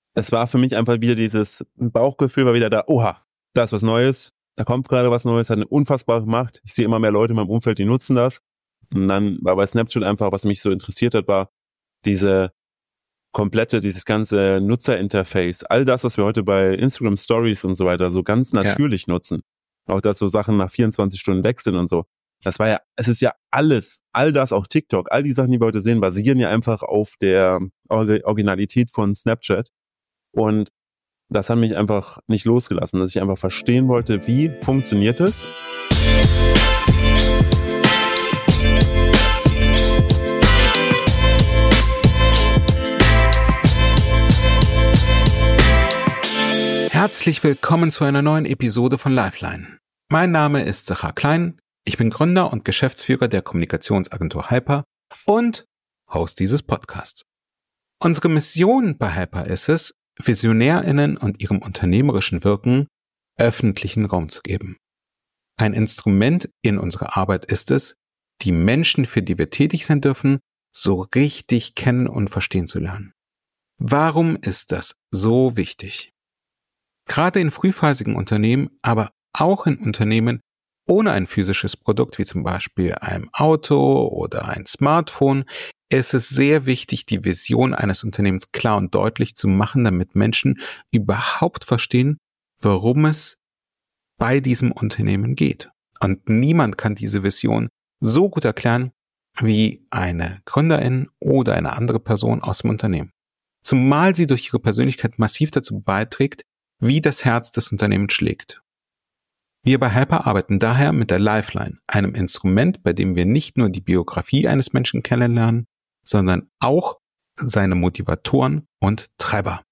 es war für mich einfach wieder dieses Bauchgefühl, war wieder da, oha, da ist was Neues, da kommt gerade was Neues, hat eine unfassbare Macht. Ich sehe immer mehr Leute in meinem Umfeld, die nutzen das. Und dann war bei Snapchat einfach, was mich so interessiert hat, war dieses ganze Nutzerinterface, all das, was wir heute bei Instagram Stories und so weiter so ganz natürlich nutzen. Auch dass so Sachen nach 24 Stunden weg sind und so. Es ist ja alles, all das, auch TikTok, all die Sachen, die wir heute sehen, basieren ja einfach auf der Originalität von Snapchat. Und das hat mich einfach nicht losgelassen, dass ich einfach verstehen wollte, wie funktioniert es? Herzlich willkommen zu einer neuen Episode von Lifeline. Mein Name ist Sachar Klein, ich bin Gründer und Geschäftsführer der Kommunikationsagentur Hyper und Host dieses Podcasts. Unsere Mission bei Hyper ist es, VisionärInnen und ihrem unternehmerischen Wirken öffentlichen Raum zu geben. Ein Instrument in unserer Arbeit ist es, die Menschen, für die wir tätig sein dürfen, so richtig kennen und verstehen zu lernen. Warum ist das so wichtig? Gerade in frühphasigen Unternehmen, aber auch in Unternehmen ohne ein physisches Produkt, wie zum Beispiel ein Auto oder ein Smartphone, ist es sehr wichtig, die Vision eines Unternehmens klar und deutlich zu machen, damit Menschen überhaupt verstehen, worum es bei diesem Unternehmen geht. Und niemand kann diese Vision so gut erklären wie eine Gründerin oder eine andere Person aus dem Unternehmen. Zumal sie durch ihre Persönlichkeit massiv dazu beiträgt, wie das Herz des Unternehmens schlägt. Wir bei Hyper arbeiten daher mit der Lifeline, einem Instrument, bei dem wir nicht nur die Biografie eines Menschen kennenlernen, sondern auch seine Motivatoren und Treiber.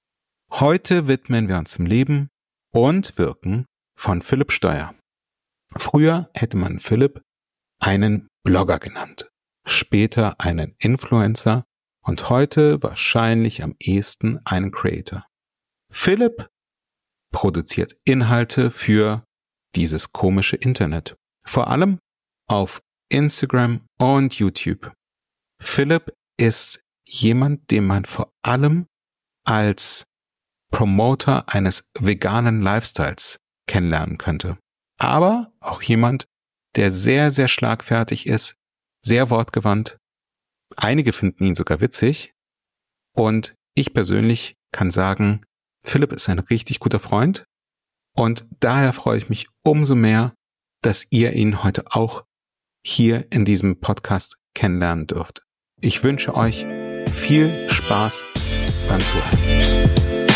Heute widmen wir uns dem Leben und Wirken von Philipp Steuer. Früher hätte man Philipp einen Blogger genannt, später einen Influencer und heute wahrscheinlich am ehesten einen Creator. Philipp produziert Inhalte für dieses komische Internet, vor allem auf Instagram und YouTube. Philipp ist jemand, den man vor allem als Promoter eines veganen Lifestyles kennenlernen könnte. Aber auch jemand, der sehr, sehr schlagfertig ist, sehr wortgewandt. Einige finden ihn sogar witzig. Und ich persönlich kann sagen, Philipp ist ein richtig guter Freund. Und daher freue ich mich umso mehr, dass ihr ihn heute auch hier in diesem Podcast kennenlernen dürft. Ich wünsche euch viel Spaß beim Zuhören.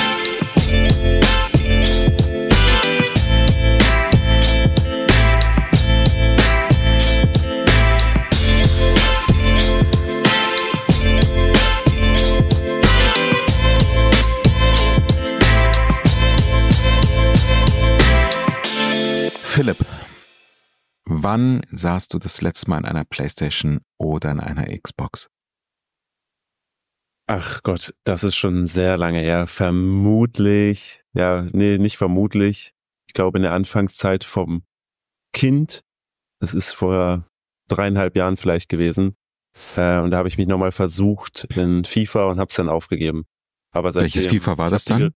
Philipp, wann saßt du das letzte Mal in einer PlayStation oder in einer Xbox? Ach Gott, das ist schon sehr lange her. Vermutlich, nicht vermutlich. Ich glaube in der Anfangszeit vom Kind. Das ist vor 3,5 Jahren vielleicht gewesen. Und da habe ich mich nochmal versucht in FIFA und habe es dann aufgegeben. Aber welches FIFA war das dann?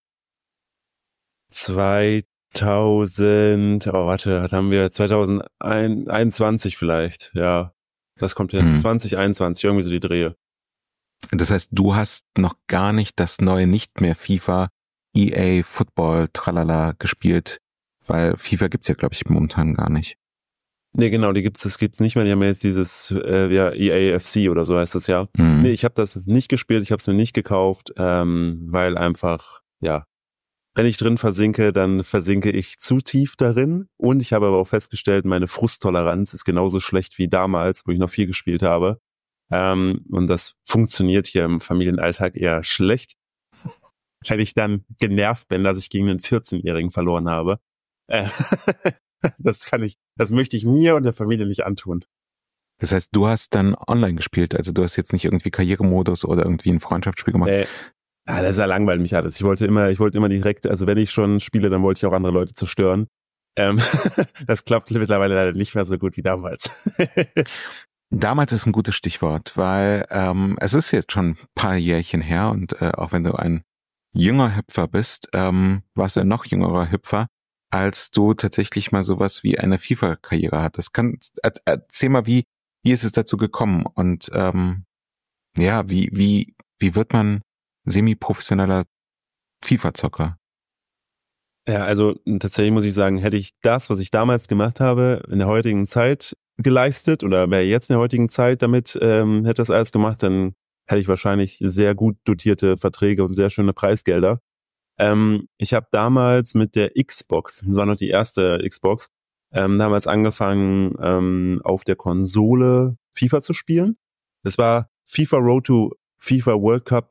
2021 vielleicht, ja. Das kommt hin, 2021, irgendwie so die Drehe. Das heißt, du hast noch gar nicht das neue, nicht mehr FIFA, EA, Football, tralala gespielt, weil FIFA gibt's ja, glaube ich, momentan gar nicht. Nee, genau, das gibt's nicht mehr. Die haben ja jetzt dieses EA FC oder so heißt das ja. Nee, ich habe das nicht gespielt, ich habe es mir nicht gekauft, weil einfach, wenn ich drin versinke, dann versinke ich zu tief darin. Und ich habe aber auch festgestellt, meine Frusttoleranz ist genauso schlecht wie damals, wo ich noch viel gespielt habe. Und das funktioniert hier im Familienalltag eher schlecht, weil ich dann genervt bin, dass ich gegen einen 14-Jährigen verloren habe. Das möchte ich mir und der Familie nicht antun. Das heißt, du hast dann online gespielt, also du hast jetzt nicht irgendwie Karrieremodus oder irgendwie ein Freundschaftsspiel gemacht? Das langweilt mich alles. Ich wollte immer direkt, also wenn ich schon spiele, dann wollte ich auch andere Leute zerstören. Das klappt mittlerweile leider nicht mehr so gut wie damals. Damals ist ein gutes Stichwort, weil es ist jetzt schon ein paar Jährchen her und auch wenn du ein jünger Hüpfer bist, warst du ein noch jüngerer Hüpfer, als du tatsächlich mal sowas wie eine FIFA-Karriere hattest. Erzähl mal, wie ist es dazu gekommen? Und wie wird man semi-professioneller FIFA-Zocker? Ja, also tatsächlich muss ich sagen, hätte ich das, was ich damals gemacht habe, in der heutigen Zeit geleistet oder wäre jetzt in der heutigen Zeit damit, hätte das alles gemacht, dann hätte ich wahrscheinlich sehr gut dotierte Verträge und sehr schöne Preisgelder. Ich habe damals mit der Xbox, das war noch die erste Xbox, damals angefangen, auf der Konsole FIFA zu spielen. Das war FIFA Road to FIFA World Cup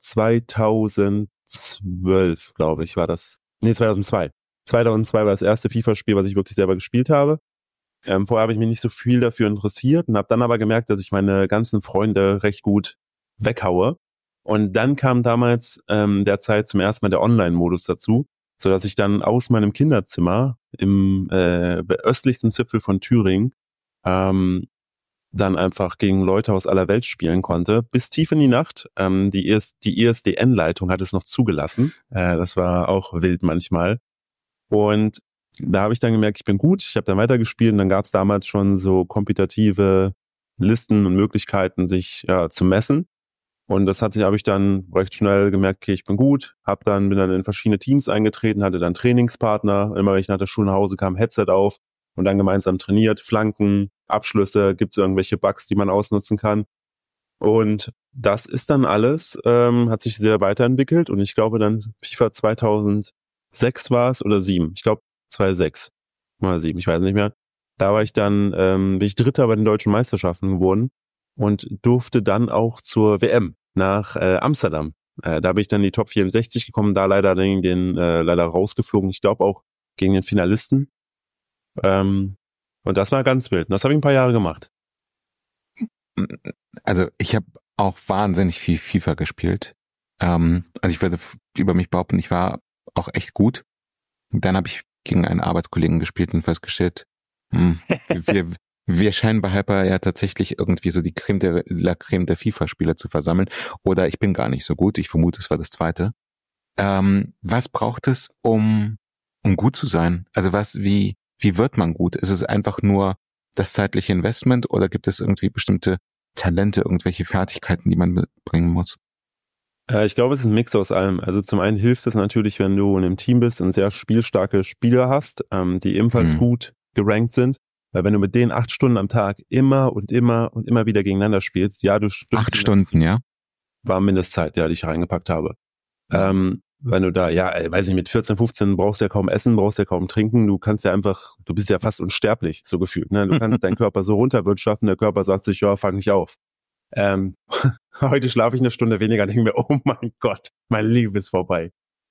2012, glaube ich, war das. Nee, 2002. 2002 war das erste FIFA-Spiel, was ich wirklich selber gespielt habe. Vorher habe ich mich nicht so viel dafür interessiert und habe dann aber gemerkt, dass ich meine ganzen Freunde recht gut weghaue. Und dann kam damals derzeit zum ersten Mal der Online-Modus dazu, sodass ich dann aus meinem Kinderzimmer im östlichsten Zipfel von Thüringen dann einfach gegen Leute aus aller Welt spielen konnte, bis tief in die Nacht. Die ISDN-Leitung hat es noch zugelassen. Das war auch wild manchmal. Und da habe ich dann gemerkt, ich bin gut. Ich habe dann weitergespielt und dann gab es damals schon so kompetitive Listen und Möglichkeiten, sich zu messen. Und das habe ich dann recht schnell gemerkt, okay, ich bin gut. Bin dann in verschiedene Teams eingetreten, hatte dann Trainingspartner. Immer wenn ich nach der Schule nach Hause kam, Headset auf und dann gemeinsam trainiert, Flanken, Abschlüsse, gibt es irgendwelche Bugs, die man ausnutzen kann. Und das ist dann alles, hat sich sehr weiterentwickelt und ich glaube dann FIFA 2006 war es oder 2007. Ich glaube 2006 oder 2007, ich weiß nicht mehr. Da war ich dann, bin ich Dritter bei den deutschen Meisterschaften geworden und durfte dann auch zur WM nach Amsterdam. Da bin ich dann in die Top 64 gekommen, da leider leider rausgeflogen. Ich glaube auch gegen den Finalisten. Und das war ganz wild. Und das habe ich ein paar Jahre gemacht. Also ich habe auch wahnsinnig viel FIFA gespielt. Also ich würde über mich behaupten, ich war auch echt gut. Und dann habe ich gegen einen Arbeitskollegen gespielt und festgestellt, wir scheinen bei Hyper ja tatsächlich irgendwie so die Creme de la Creme der FIFA-Spieler zu versammeln. Oder ich bin gar nicht so gut. Ich vermute, es war das Zweite. Was braucht es, um gut zu sein? Also wie wird man gut? Ist es einfach nur das zeitliche Investment oder gibt es irgendwie bestimmte Talente, irgendwelche Fertigkeiten, die man mitbringen muss? Ich glaube, es ist ein Mix aus allem. Also zum einen hilft es natürlich, wenn du in einem Team bist und sehr spielstarke Spieler hast, die ebenfalls gut gerankt sind. Weil wenn du mit denen 8 Stunden am Tag immer und immer und immer wieder gegeneinander spielst, ja, du 8 Stunden, ja? War Mindestzeit, ja, die ich reingepackt habe. Wenn du da, weiß ich, mit 14, 15 brauchst du ja kaum essen, brauchst ja kaum trinken, du bist ja fast unsterblich, so gefühlt, ne? Du kannst deinen Körper so runterwirtschaften, der Körper sagt sich, ja, fang nicht auf. Heute schlafe ich eine Stunde weniger, denke mir, oh mein Gott, mein Leben ist vorbei.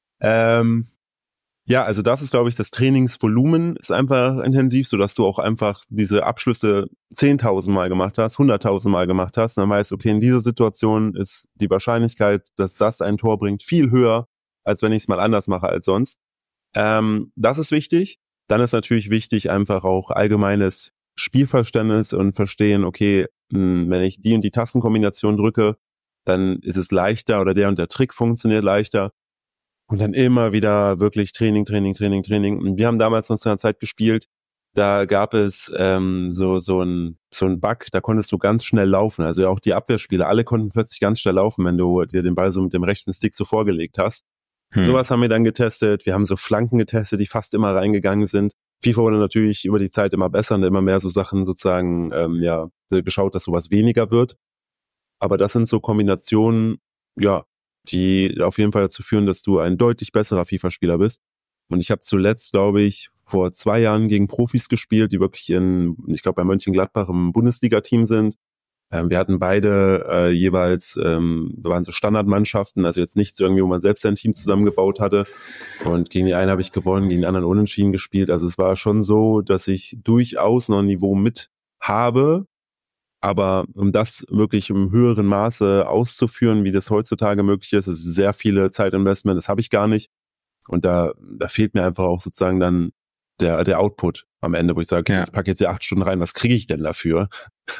Also das ist, glaube ich, das Trainingsvolumen ist einfach intensiv, sodass du auch einfach diese Abschlüsse 10.000 Mal gemacht hast, 100.000 Mal gemacht hast. Und dann weißt du, okay, in dieser Situation ist die Wahrscheinlichkeit, dass das ein Tor bringt, viel höher, als wenn ich es mal anders mache als sonst. Das ist wichtig. Dann ist natürlich wichtig einfach auch allgemeines Spielverständnis und verstehen, okay, wenn ich die und die Tastenkombination drücke, dann ist es leichter oder der und der Trick funktioniert leichter. Und dann immer wieder wirklich Training. Und wir haben damals noch zu einer Zeit gespielt, da gab es so ein Bug, da konntest du ganz schnell laufen. Also auch die Abwehrspieler, alle konnten plötzlich ganz schnell laufen, wenn du dir den Ball so mit dem rechten Stick so vorgelegt hast. Sowas haben wir dann getestet. Wir haben so Flanken getestet, die fast immer reingegangen sind. FIFA wurde natürlich über die Zeit immer besser und immer mehr so Sachen sozusagen geschaut, dass sowas weniger wird. Aber das sind so Kombinationen, die auf jeden Fall dazu führen, dass du ein deutlich besserer FIFA-Spieler bist. Und ich habe zuletzt, glaube ich, vor 2 Jahren gegen Profis gespielt, die wirklich ich glaube bei Mönchengladbach im Bundesliga-Team sind. Wir hatten beide jeweils, wir waren so Standardmannschaften, also jetzt nichts irgendwie, wo man selbst ein Team zusammengebaut hatte. Und gegen die einen habe ich gewonnen, gegen den anderen unentschieden gespielt. Also es war schon so, dass ich durchaus noch ein Niveau mit habe. Aber um das wirklich im höheren Maße auszuführen, wie das heutzutage möglich ist sehr viele Zeitinvestment, das habe ich gar nicht. Und da fehlt mir einfach auch sozusagen dann der Output am Ende, wo ich sage, ich packe jetzt hier 8 Stunden rein, was kriege ich denn dafür?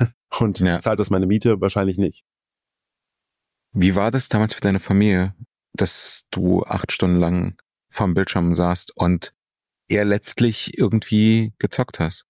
Und zahlt das meine Miete? Wahrscheinlich nicht. Wie war das damals für deine Familie? dass du 8 Stunden lang vorm Bildschirm saßt und eher letztlich irgendwie gezockt hast?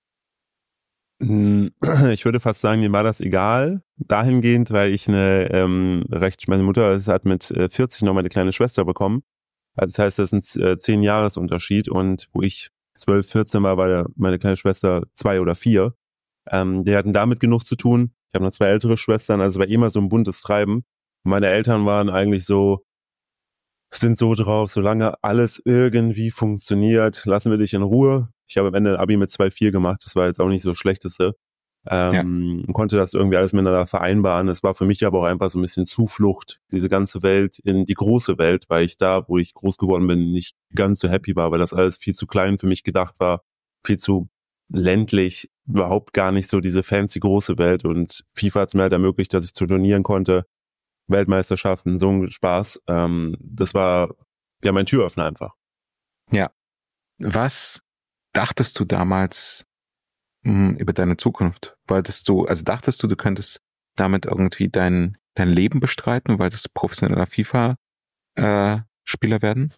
Ich würde fast sagen, mir war das egal, dahingehend, weil ich meine Mutter hat mit 40 noch meine kleine Schwester bekommen. Also das heißt, das ist ein 10 Jahresunterschied und wo ich 12, 14 war meine kleine Schwester 2 oder 4. Die hatten damit genug zu tun. Ich habe noch 2 ältere Schwestern, also war immer so ein buntes Treiben. Meine Eltern waren eigentlich sind so drauf, solange alles irgendwie funktioniert, lassen wir dich in Ruhe. Ich habe am Ende ein Abi mit 2,4 gemacht, das war jetzt auch nicht so das Schlechteste. Konnte das irgendwie alles miteinander vereinbaren. Es war für mich aber auch einfach so ein bisschen Zuflucht, diese ganze Welt in die große Welt, weil ich da, wo ich groß geworden bin, nicht ganz so happy war, weil das alles viel zu klein für mich gedacht war, viel zu ländlich, überhaupt gar nicht so diese fancy große Welt. Und FIFA hat es mir halt ermöglicht, dass ich zu Turnieren konnte, Weltmeisterschaften, so ein Spaß. Das war ja mein Türöffner einfach. Ja. Was dachtest du damals über deine Zukunft? Dachtest du, du könntest damit irgendwie dein Leben bestreiten? Wolltest du professioneller FIFA-Spieler werden?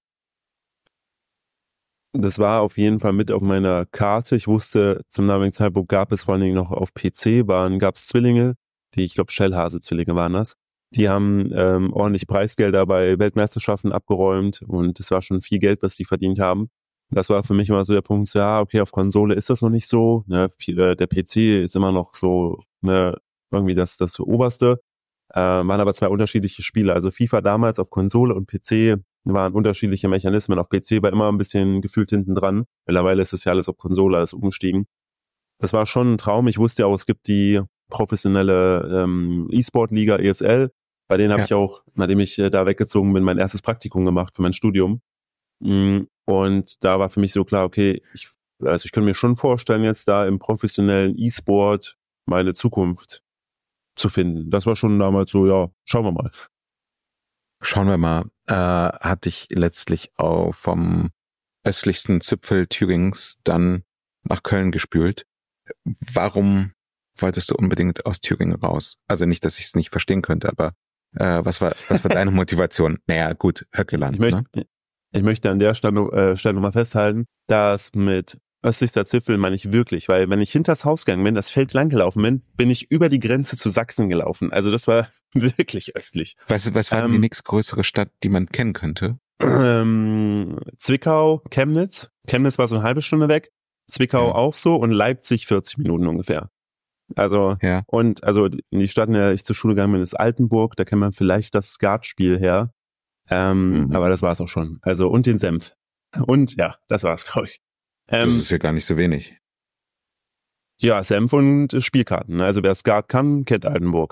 Das war auf jeden Fall mit auf meiner Karte. Ich wusste, zum damaligen Zeitpunkt gab es vor allen Dingen noch auf PC, gab es Zwillinge, ich glaube Schellhase-Zwillinge waren das. Die haben ordentlich Preisgelder bei Weltmeisterschaften abgeräumt und es war schon viel Geld, was die verdient haben. Das war für mich immer so der Punkt, ja, okay, auf Konsole ist das noch nicht so. Ne? Der PC ist immer noch so irgendwie das Oberste. Waren aber 2 unterschiedliche Spiele. Also FIFA damals auf Konsole und PC waren unterschiedliche Mechanismen. Auf PC war immer ein bisschen gefühlt hinten dran. Mittlerweile ist es ja alles auf Konsole, alles umgestiegen. Das war schon ein Traum. Ich wusste ja auch, es gibt die professionelle E-Sport-Liga ESL. Bei denen habe ich auch, nachdem ich da weggezogen bin, mein erstes Praktikum gemacht für mein Studium. Und da war für mich so klar, okay, ich kann mir schon vorstellen, jetzt da im professionellen E-Sport meine Zukunft zu finden. Das war schon damals so, ja, schauen wir mal. Schauen wir mal. Hat dich letztlich auch vom östlichsten Zipfel Thürings dann nach Köln gespült. Warum wolltest du unbedingt aus Thüringen raus? Also nicht, dass ich es nicht verstehen könnte, aber was war deine Motivation? Naja, gut, Höckeland. Ich möchte an der Stelle nochmal festhalten, dass mit östlichster Zipfel meine ich wirklich, weil wenn ich hinters Haus gegangen bin, das Feld lang gelaufen bin, bin ich über die Grenze zu Sachsen gelaufen. Also das war wirklich östlich. Was war denn die nächstgrößere Stadt, die man kennen könnte? Zwickau, Chemnitz. Chemnitz war so eine halbe Stunde weg. Zwickau auch so und Leipzig 40 Minuten ungefähr. Also, und also die Stadt, in der ich zur Schule gegangen bin, ist Altenburg, da kennt man vielleicht das Skatspiel her. Aber das war's auch schon. Also, und den Senf. Und ja, das war's, glaube ich. Das ist ja gar nicht so wenig. Ja, Senf und Spielkarten. Also wer Skat kann, kennt Altenburg.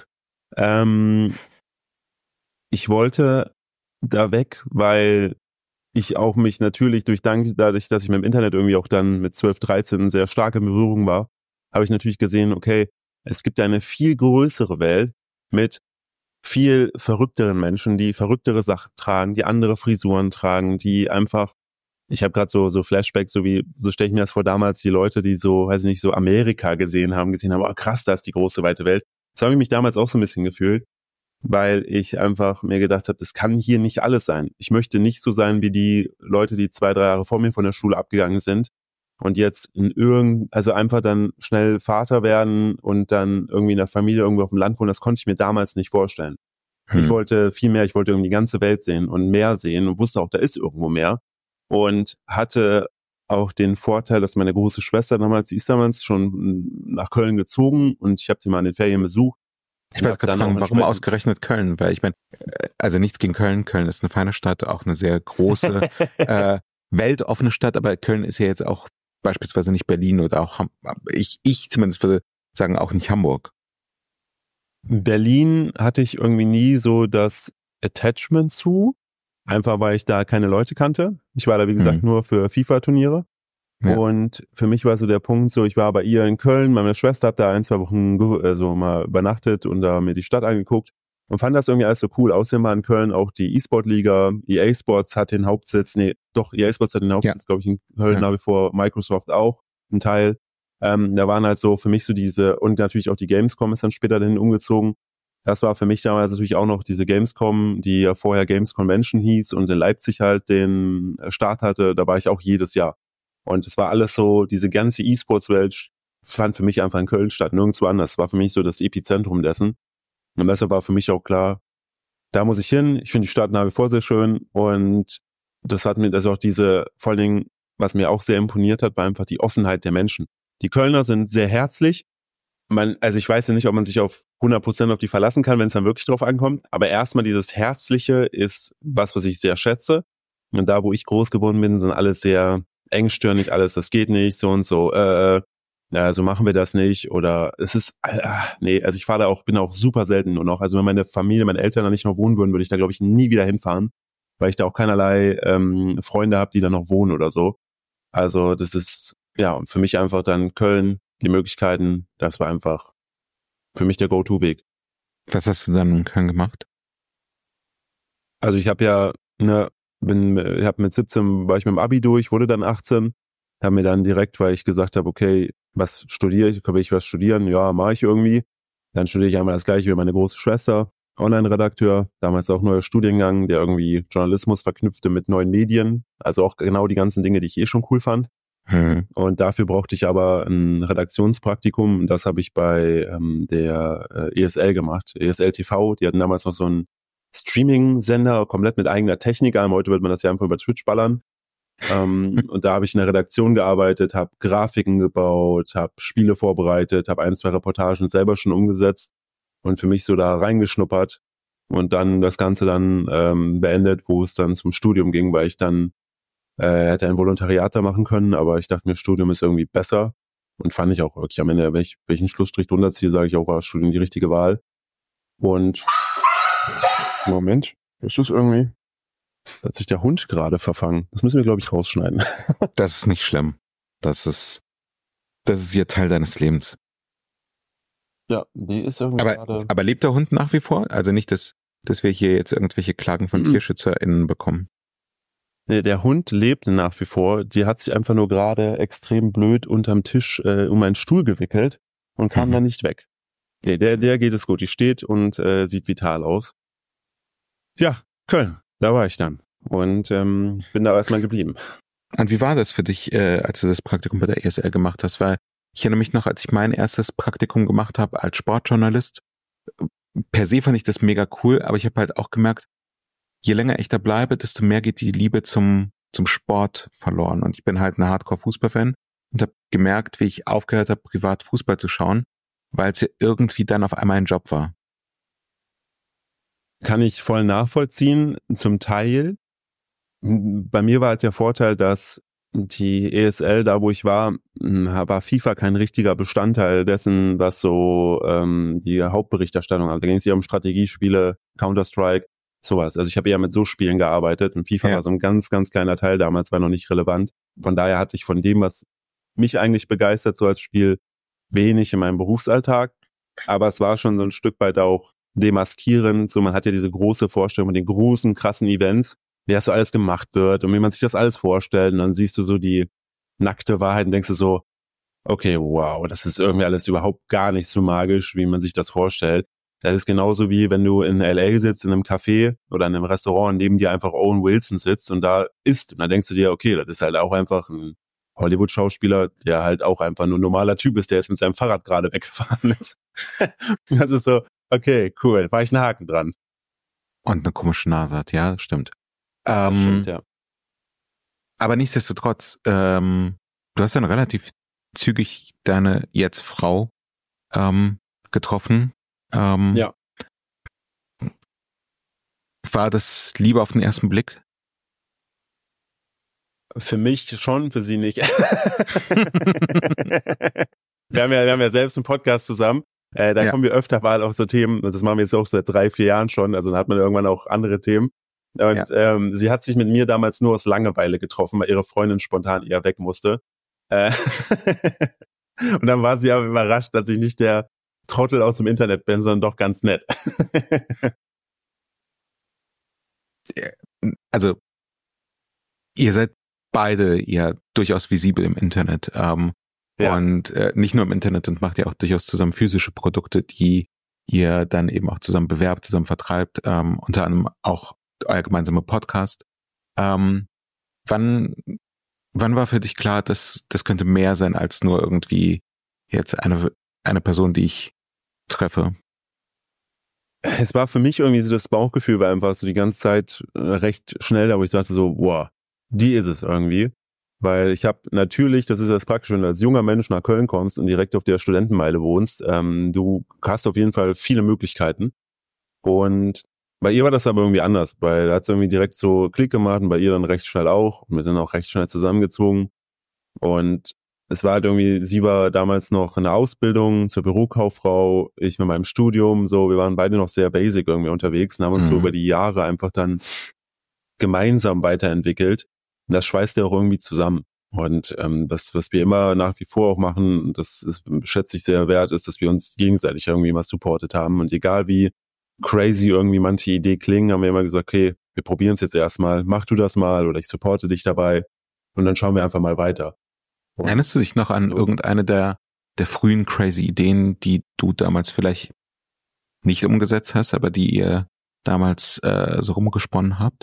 Ich wollte da weg, weil ich auch mich natürlich dadurch, dass ich mit dem Internet irgendwie auch dann mit 12, 13 sehr stark in Berührung war, habe ich natürlich gesehen, okay, es gibt eine viel größere Welt mit viel verrückteren Menschen, die verrücktere Sachen tragen, die andere Frisuren tragen, die einfach, ich habe gerade so Flashbacks, so stelle ich mir das vor damals, die Leute, die so, weiß ich nicht, so Amerika gesehen haben, oh krass, da ist die große weite Welt. Das habe ich mich damals auch so ein bisschen gefühlt, weil ich einfach mir gedacht habe, das kann hier nicht alles sein. Ich möchte nicht so sein wie die Leute, die 2, 3 Jahre vor mir von der Schule abgegangen sind und jetzt also einfach dann schnell Vater werden und dann irgendwie in der Familie irgendwo auf dem Land wohnen. Das konnte ich mir damals nicht vorstellen. Ich wollte viel mehr, ich wollte irgendwie die ganze Welt sehen und mehr sehen und wusste auch, da ist irgendwo mehr. Und hatte auch den Vorteil, dass meine große Schwester die ist damals schon nach Köln gezogen und ich habe sie mal in den Ferien besucht. Ich wollte gerade fragen, warum ausgerechnet Köln? Weil ich meine, also nichts gegen Köln. Köln ist eine feine Stadt, auch eine sehr große, weltoffene Stadt, aber Köln ist ja jetzt auch beispielsweise nicht Berlin oder auch, ich zumindest würde sagen, auch nicht Hamburg. Berlin hatte ich irgendwie nie so das Attachment zu, einfach weil ich da keine Leute kannte. Ich war da, wie gesagt, nur für FIFA-Turniere. Ja. Und für mich war so der Punkt so, ich war bei ihr in Köln, meine Schwester hat da 1, 2 Wochen so mal übernachtet und da mir die Stadt angeguckt und fand das irgendwie alles so cool. Außerdem war in Köln auch die E-Sport-Liga, EA Sports hat den Hauptsitz, EA Sports hat den Hauptsitz, glaube ich, in Köln nach wie vor, Microsoft auch, ein Teil. Da waren halt so für mich so und natürlich auch die Gamescom ist dann später dahin umgezogen. das war für mich damals natürlich auch noch diese Gamescom, die ja vorher Games Convention hieß und in Leipzig halt den Start hatte. Da war ich auch jedes Jahr. Und es war alles so, diese ganze E-Sports-Welt fand für mich einfach in Köln statt, nirgendwo anders. Das war für mich so das Epizentrum dessen. Und deshalb war für mich auch klar, da muss ich hin. Ich finde die Stadt nach wie vor sehr schön. Und das hat mir, also auch diese, vor allen Dingen, was mir auch sehr imponiert hat, war einfach die Offenheit der Menschen. Die Kölner sind sehr herzlich. Also ich weiß ja nicht, ob man sich auf 100% auf die verlassen kann, wenn es dann wirklich drauf ankommt. Aber erstmal dieses Herzliche ist was ich sehr schätze. Und da, wo ich groß geworden bin, sind alle sehr engstirnig, alles, das geht nicht, so und so, so machen wir das nicht. Oder es ist, nee, also ich bin auch super selten nur noch. Also wenn meine Familie, meine Eltern da nicht noch wohnen würden, würde ich da, glaube ich, nie wieder hinfahren, weil ich da auch keinerlei Freunde habe, die da noch wohnen oder so. Also das ist, ja, für mich einfach dann Köln, die Möglichkeiten, das war einfach für mich der Go-To-Weg. Was hast du dann in Köln gemacht? Also ich habe ja, mit 17 war ich mit dem Abi durch, wurde dann 18, habe mir dann direkt, weil ich gesagt habe, okay, was studiere ich? Will ich was studieren? Ja, mache ich irgendwie. Dann studiere ich einmal das gleiche wie meine große Schwester, Online-Redakteur, damals auch neuer Studiengang, der irgendwie Journalismus verknüpfte mit neuen Medien, also auch genau die ganzen Dinge, die ich schon cool fand. Und dafür brauchte ich aber ein Redaktionspraktikum. Das habe ich bei der ESL gemacht, ESL TV. Die hatten damals noch so einen Streaming-Sender, komplett mit eigener Technik. Heute wird man das ja einfach über Twitch ballern. Und da habe ich in der Redaktion gearbeitet, habe Grafiken gebaut, habe Spiele vorbereitet, habe 1, 2 Reportagen selber schon umgesetzt und für mich so da reingeschnuppert und dann das Ganze dann beendet, wo es dann zum Studium ging, weil ich dann hätte ein Volontariat da machen können, aber ich dachte mir, Studium ist irgendwie besser und fand ich auch wirklich am Ende, wenn ich einen Schlussstrich drunter ziehe, sage ich auch, war Studium die richtige Wahl. Und Moment, ist das irgendwie? Hat sich der Hund gerade verfangen. Das müssen wir, glaube ich, rausschneiden. Das ist nicht schlimm. Das ist ja Teil deines Lebens. Ja, die ist irgendwie gerade... Aber lebt der Hund nach wie vor? Also nicht, dass wir hier jetzt irgendwelche Klagen von TierschützerInnen bekommen. Nee, der Hund lebt nach wie vor. Die hat sich einfach nur gerade extrem blöd unterm Tisch um einen Stuhl gewickelt und kam dann nicht weg. Nee, der geht es gut. Die steht und sieht vital aus. Ja, Köln. Da war ich dann und bin da erstmal geblieben. Und wie war das für dich, als du das Praktikum bei der ESL gemacht hast? Weil ich erinnere mich noch, als ich mein erstes Praktikum gemacht habe als Sportjournalist, per se fand ich das mega cool, aber ich habe halt auch gemerkt, je länger ich da bleibe, desto mehr geht die Liebe zum Sport verloren. Und ich bin halt ein Hardcore-Fußballfan und habe gemerkt, wie ich aufgehört habe, privat Fußball zu schauen, weil es ja irgendwie dann auf einmal ein Job war. Kann ich voll nachvollziehen, zum Teil. Bei mir war halt der Vorteil, dass die ESL, da wo ich war FIFA kein richtiger Bestandteil dessen, was so die Hauptberichterstattung, also da ging es eher um Strategiespiele, Counter-Strike, sowas. Also ich habe eher mit so Spielen gearbeitet und FIFA war so ein ganz, ganz kleiner Teil damals, war noch nicht relevant. Von daher hatte ich von dem, was mich eigentlich begeistert, so als Spiel, wenig in meinem Berufsalltag. Aber es war schon so ein Stück weit auch demaskierend. So, man hat ja diese große Vorstellung mit den großen, krassen Events, wie das so alles gemacht wird und wie man sich das alles vorstellt. Und dann siehst du so die nackte Wahrheit und denkst du so, okay, wow, das ist irgendwie alles überhaupt gar nicht so magisch, wie man sich das vorstellt. Das ist genauso wie, wenn du in LA sitzt, in einem Café oder in einem Restaurant, in dem dir einfach Owen Wilson sitzt und da isst. Und dann denkst du dir, okay, das ist halt auch einfach ein Hollywood-Schauspieler, der halt auch einfach nur ein normaler Typ ist, der jetzt mit seinem Fahrrad gerade weggefahren ist. Das ist so, okay, cool, war ich einen Haken dran. Und eine komische Nase hat, ja, stimmt. Stimmt, ja. Aber nichtsdestotrotz, du hast dann relativ zügig deine jetzt Frau getroffen. Ja. War das Liebe auf den ersten Blick? Für mich schon, für sie nicht. Wir haben ja selbst einen Podcast zusammen. Da kommen wir öfter mal auf so Themen, und das machen wir jetzt auch seit 3-4 Jahren schon, also dann hat man irgendwann auch andere Themen. Und sie hat sich mit mir damals nur aus Langeweile getroffen, weil ihre Freundin spontan eher weg musste. Und dann war sie aber überrascht, dass ich nicht der Trottel aus dem Internet bin, sondern doch ganz nett. Also, ihr seid beide ja durchaus visibel im Internet. Und nicht nur im Internet, und macht ja auch durchaus zusammen physische Produkte, die ihr dann eben auch zusammen bewerbt, zusammen vertreibt, unter anderem auch euer gemeinsamer Podcast. Wann war für dich klar, dass das könnte mehr sein als nur irgendwie jetzt eine Person, die ich treffe? Es war für mich irgendwie so, das Bauchgefühl war einfach so die ganze Zeit recht schnell da, wo ich sagte so, boah, die ist es irgendwie. Weil ich habe natürlich, das ist das Praktische, wenn du als junger Mensch nach Köln kommst und direkt auf der Studentenmeile wohnst, du hast auf jeden Fall viele Möglichkeiten. Und bei ihr war das aber irgendwie anders, weil da hat es irgendwie direkt so Klick gemacht und bei ihr dann recht schnell auch. Und wir sind auch recht schnell zusammengezogen. Und es war halt irgendwie, sie war damals noch in der Ausbildung zur Bürokauffrau, ich mit meinem Studium, so, wir waren beide noch sehr basic irgendwie unterwegs und haben uns so über die Jahre einfach dann gemeinsam weiterentwickelt. Und das schweißt ja auch irgendwie zusammen. Und was wir immer nach wie vor auch machen, das ist, schätze ich sehr wert, ist, dass wir uns gegenseitig irgendwie mal supportet haben. Und egal wie crazy irgendwie manche Idee klingen, haben wir immer gesagt, okay, wir probieren es jetzt erstmal, mach du das mal oder ich supporte dich dabei und dann schauen wir einfach mal weiter. Und erinnerst du dich noch an irgendeine der frühen crazy Ideen, die du damals vielleicht nicht umgesetzt hast, aber die ihr damals so rumgesponnen habt?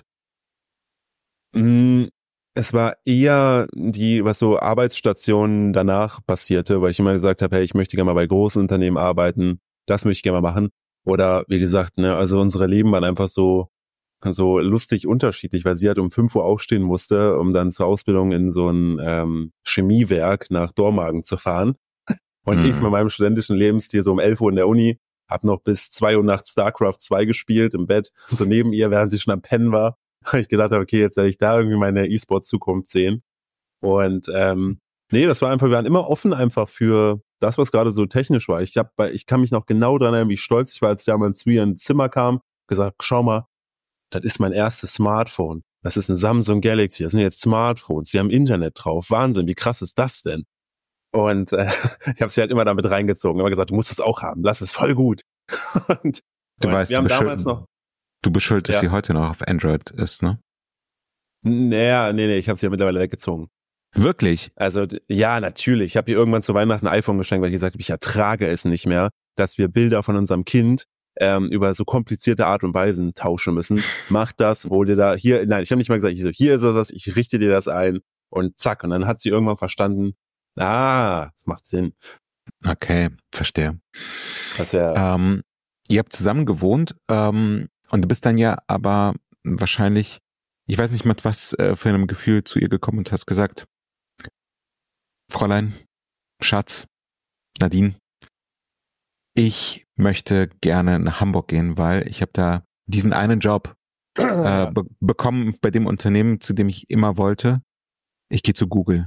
Es war eher was so Arbeitsstationen danach passierte, weil ich immer gesagt habe, hey, ich möchte gerne mal bei großen Unternehmen arbeiten, das möchte ich gerne mal machen. Oder wie gesagt, ne, also unsere Leben waren einfach so lustig unterschiedlich, weil sie halt um 5 Uhr aufstehen musste, um dann zur Ausbildung in so ein Chemiewerk nach Dormagen zu fahren. Und ich mit meinem studentischen Lebensstil so um 11 Uhr in der Uni, hab noch bis 2 Uhr nachts StarCraft 2 gespielt im Bett, so neben ihr, während sie schon am Pennen war. Ich gedacht habe, okay, jetzt werde ich da irgendwie meine E-Sport-Zukunft sehen. Und nee, das war einfach, wir waren immer offen einfach für das, was gerade so technisch war. Ich kann mich noch genau daran erinnern, wie stolz ich war, als ich damals zu ihr ins Zimmer kam, gesagt, schau mal, das ist mein erstes Smartphone. Das ist ein Samsung Galaxy, das sind jetzt Smartphones, die haben Internet drauf. Wahnsinn, wie krass ist das denn? Und ich habe sie halt immer damit reingezogen, immer gesagt, du musst es auch haben, lass es voll gut. Und Du weißt, wir haben damals noch... Du beschuldigst, dass Ja. sie heute noch auf Android ist, ne? Nee, ich habe sie ja mittlerweile weggezogen. Wirklich? Also ja, natürlich. Ich habe ihr irgendwann zu Weihnachten ein iPhone geschenkt, weil ich gesagt habe, ich ertrage es nicht mehr, dass wir Bilder von unserem Kind über so komplizierte Art und Weisen tauschen müssen. Mach das, hol dir da hier. Nein, ich habe nicht mal gesagt, hier ist das, ich richte dir das ein und zack. Und dann hat sie irgendwann verstanden, das macht Sinn. Okay, verstehe. Das wäre Ihr habt zusammen gewohnt und du bist dann ja aber wahrscheinlich, ich weiß nicht mit was für einem Gefühl zu ihr gekommen und hast gesagt, Fräulein, Schatz, Nadine, ich möchte gerne nach Hamburg gehen, weil ich habe da diesen einen Job bekommen bei dem Unternehmen, zu dem ich immer wollte. Ich gehe zu Google.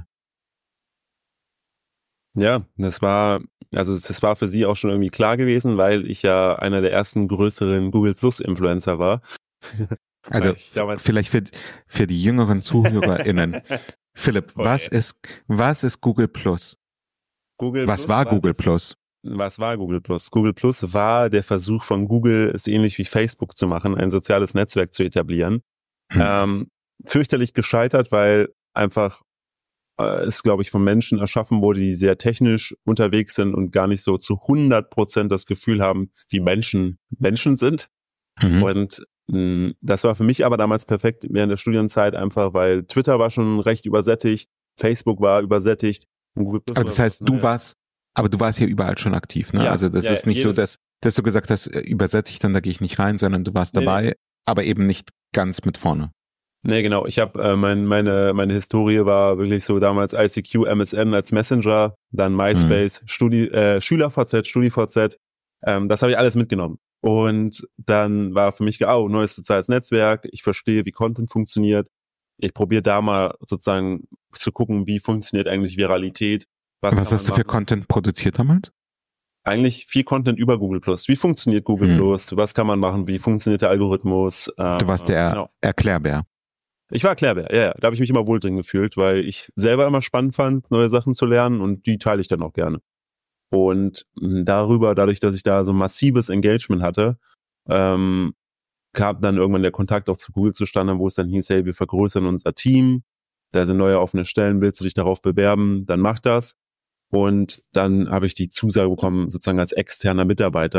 Ja, das war für sie auch schon irgendwie klar gewesen, weil ich ja einer der ersten größeren Google Plus Influencer war. Also vielleicht für die jüngeren ZuhörerInnen. Philipp, was ist Google Plus? Was war Google Plus? Was war Google Plus? Google Plus war der Versuch von Google, es ähnlich wie Facebook zu machen, ein soziales Netzwerk zu etablieren. Fürchterlich gescheitert, weil einfach es, glaube ich, von Menschen erschaffen wurde, die sehr technisch unterwegs sind und gar nicht so zu 100% das Gefühl haben, wie Menschen sind. Und das war für mich aber damals perfekt während der Studienzeit einfach, weil Twitter war schon recht übersättigt, Facebook war übersättigt. Und Google Plus aber das heißt, du warst ja überall schon aktiv, ne? Ja, also das ist nicht so, dass du gesagt hast, übersättigt und da gehe ich nicht rein, sondern du warst dabei, aber eben nicht ganz mit vorne. Nee, genau. Ich habe meine Historie war wirklich so damals ICQ, MSN als Messenger, dann MySpace, SchülerVZ, StudiVZ. Das habe ich alles mitgenommen. Und dann war für mich, neues soziales Netzwerk. Ich verstehe, wie Content funktioniert. Ich probiere da mal sozusagen zu gucken, wie funktioniert eigentlich Viralität. Was hast du für Content produziert damals? Eigentlich viel Content über Google Plus. Wie funktioniert Google Plus? Was kann man machen? Wie funktioniert der Algorithmus? Du warst der Erklärbär. Ich war Erklärbär, ja. Da habe ich mich immer wohl drin gefühlt, weil ich selber immer spannend fand, neue Sachen zu lernen und die teile ich dann auch gerne. Und dadurch, dass ich da so massives Engagement hatte, kam dann irgendwann der Kontakt auch zu Google zustande, wo es dann hieß, hey, wir vergrößern unser Team, da sind neue offene Stellen, willst du dich darauf bewerben, dann mach das. Und dann habe ich die Zusage bekommen, sozusagen als externer Mitarbeiter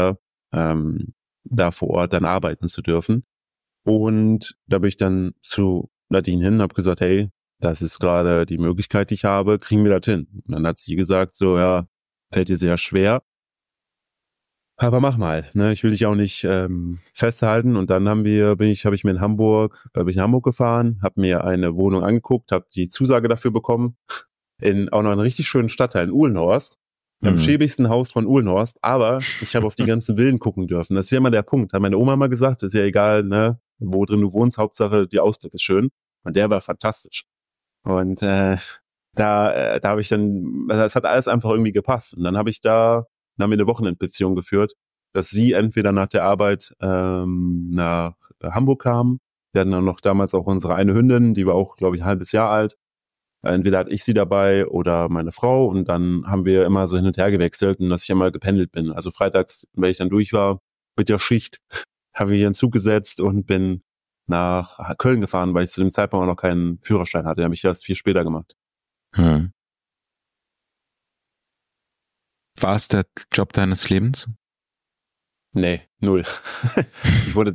da vor Ort dann arbeiten zu dürfen. Und da bin ich dann zu Nadine hin und habe gesagt, hey, das ist gerade die Möglichkeit, die ich habe, kriegen wir das hin? Und dann hat sie gesagt, so, ja, fällt dir sehr schwer, aber mach mal, ne? Ich will dich auch nicht festhalten. Und dann bin ich in Hamburg gefahren, habe mir eine Wohnung angeguckt, habe die Zusage dafür bekommen, in auch noch einen richtig schönen Stadtteil in Uhlenhorst, am schäbigsten Haus von Uhlenhorst, aber ich habe auf die ganzen Villen gucken dürfen. Das ist ja immer der Punkt, hat meine Oma mal gesagt, ist ja egal, ne, wo drin du wohnst, Hauptsache der Ausblick ist schön. Und der war fantastisch. Und da habe ich dann, also es hat alles einfach irgendwie gepasst. Und dann haben wir eine Wochenendbeziehung geführt, dass sie entweder nach der Arbeit nach Hamburg kam. Wir hatten dann noch damals auch unsere eine Hündin, die war auch, glaube ich, ein halbes Jahr alt. Entweder hatte ich sie dabei oder meine Frau. Und dann haben wir immer so hin und her gewechselt und dass ich immer gependelt bin. Also freitags, wenn ich dann durch war mit der Schicht, habe ich hier einen Zug gesetzt und bin nach Köln gefahren, weil ich zu dem Zeitpunkt auch noch keinen Führerschein hatte. Den habe ich erst viel später gemacht. War es der Job deines Lebens? Nee, null. Ich habe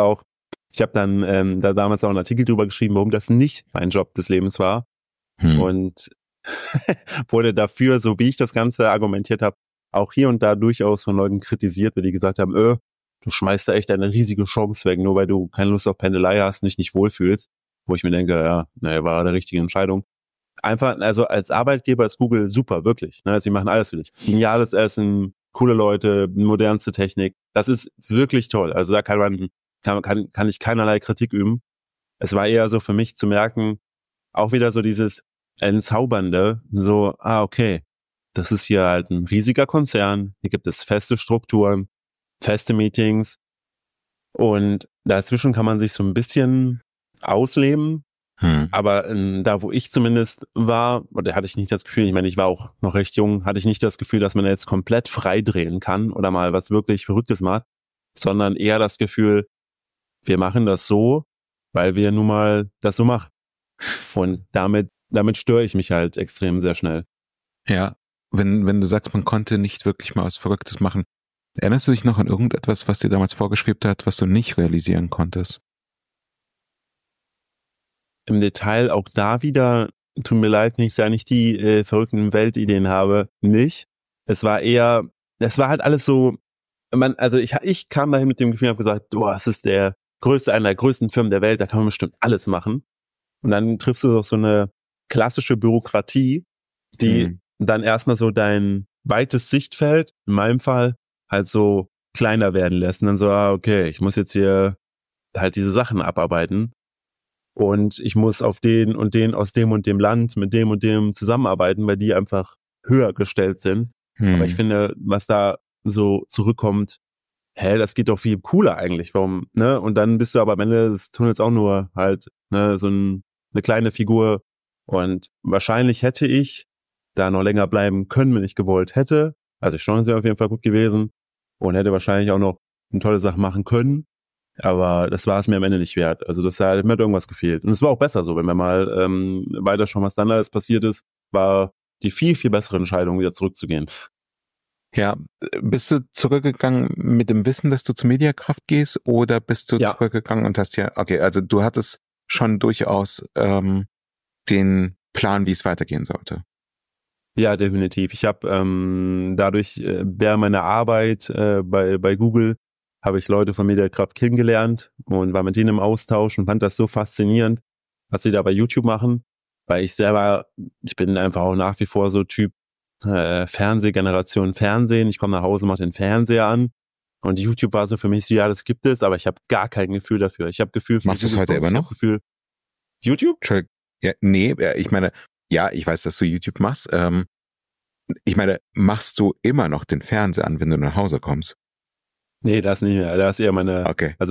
dann damals auch einen Artikel drüber geschrieben, warum das nicht mein Job des Lebens war. Und wurde dafür, so wie ich das Ganze argumentiert habe, auch hier und da durchaus von Leuten kritisiert, weil die gesagt haben, du schmeißt da echt eine riesige Chance weg, nur weil du keine Lust auf Pendelei hast und dich nicht wohlfühlst. Wo ich mir denke, ja, war eine richtige Entscheidung. Einfach, also als Arbeitgeber ist Google super, wirklich. Ne? Sie machen alles für dich. Geniales Essen, coole Leute, modernste Technik. Das ist wirklich toll. Also da kann ich keinerlei Kritik üben. Es war eher so für mich zu merken, auch wieder so dieses Entzaubernde, so, okay, das ist hier halt ein riesiger Konzern, hier gibt es feste Strukturen, feste Meetings und dazwischen kann man sich so ein bisschen ausleben, aber da, wo ich zumindest war, da hatte ich nicht das Gefühl, ich meine, ich war auch noch recht jung, hatte ich nicht das Gefühl, dass man jetzt komplett frei drehen kann oder mal was wirklich Verrücktes macht, sondern eher das Gefühl, wir machen das so, weil wir nun mal das so machen. Und damit störe ich mich halt extrem sehr schnell. Ja, wenn du sagst, man konnte nicht wirklich mal was Verrücktes machen, erinnerst du dich noch an irgendetwas, was dir damals vorgeschwebt hat, was du nicht realisieren konntest? Im Detail auch da wieder, tut mir leid, da nicht die verrückten Weltideen habe, nicht. Es war halt alles so, ich kam dahin mit dem Gefühl, habe gesagt, es ist einer der größten Firmen der Welt, da kann man bestimmt alles machen. Und dann triffst du auf so eine klassische Bürokratie, die dann erstmal so dein weites Sichtfeld, in meinem Fall, halt so kleiner werden lässt. Und dann so, okay, ich muss jetzt hier halt diese Sachen abarbeiten. Und ich muss auf den und den aus dem und dem Land mit dem und dem zusammenarbeiten, weil die einfach höher gestellt sind. Aber ich finde, was da so zurückkommt, das geht doch viel cooler eigentlich. Warum, ne? Und dann bist du aber am Ende des Tunnels auch nur halt, ne, so eine kleine Figur. Und wahrscheinlich hätte ich da noch länger bleiben können, wenn ich gewollt hätte. Also die Chance wäre auf jeden Fall gut gewesen und hätte wahrscheinlich auch noch eine tolle Sache machen können. Aber das war es mir am Ende nicht wert. Also mir hat irgendwas gefehlt. Und es war auch besser so, wenn wir mal weiter schon, was dann alles passiert ist, war die viel, viel bessere Entscheidung, wieder zurückzugehen. Ja, bist du zurückgegangen mit dem Wissen, dass du zur Mediakraft gehst, oder bist du zurückgegangen und hast also du hattest schon durchaus den Plan, wie es weitergehen sollte. Ja, definitiv. Ich habe dadurch, während meiner Arbeit bei Google, habe ich Leute von Mediakraft kennengelernt und war mit denen im Austausch und fand das so faszinierend, was sie da bei YouTube machen, weil ich bin einfach auch nach wie vor so Typ Fernsehgeneration Fernsehen. Ich komme nach Hause, mache den Fernseher an und YouTube war so für mich so, ja, das gibt es, aber ich habe gar kein Gefühl dafür. Ich habe Gefühl für Machst du es heute immer noch? YouTube? Ja, nee, ich meine, ja, ich weiß, dass du YouTube machst. Ich meine, machst du immer noch den Fernseher an, wenn du nach Hause kommst? Nee, das nicht mehr. Das ist eher meine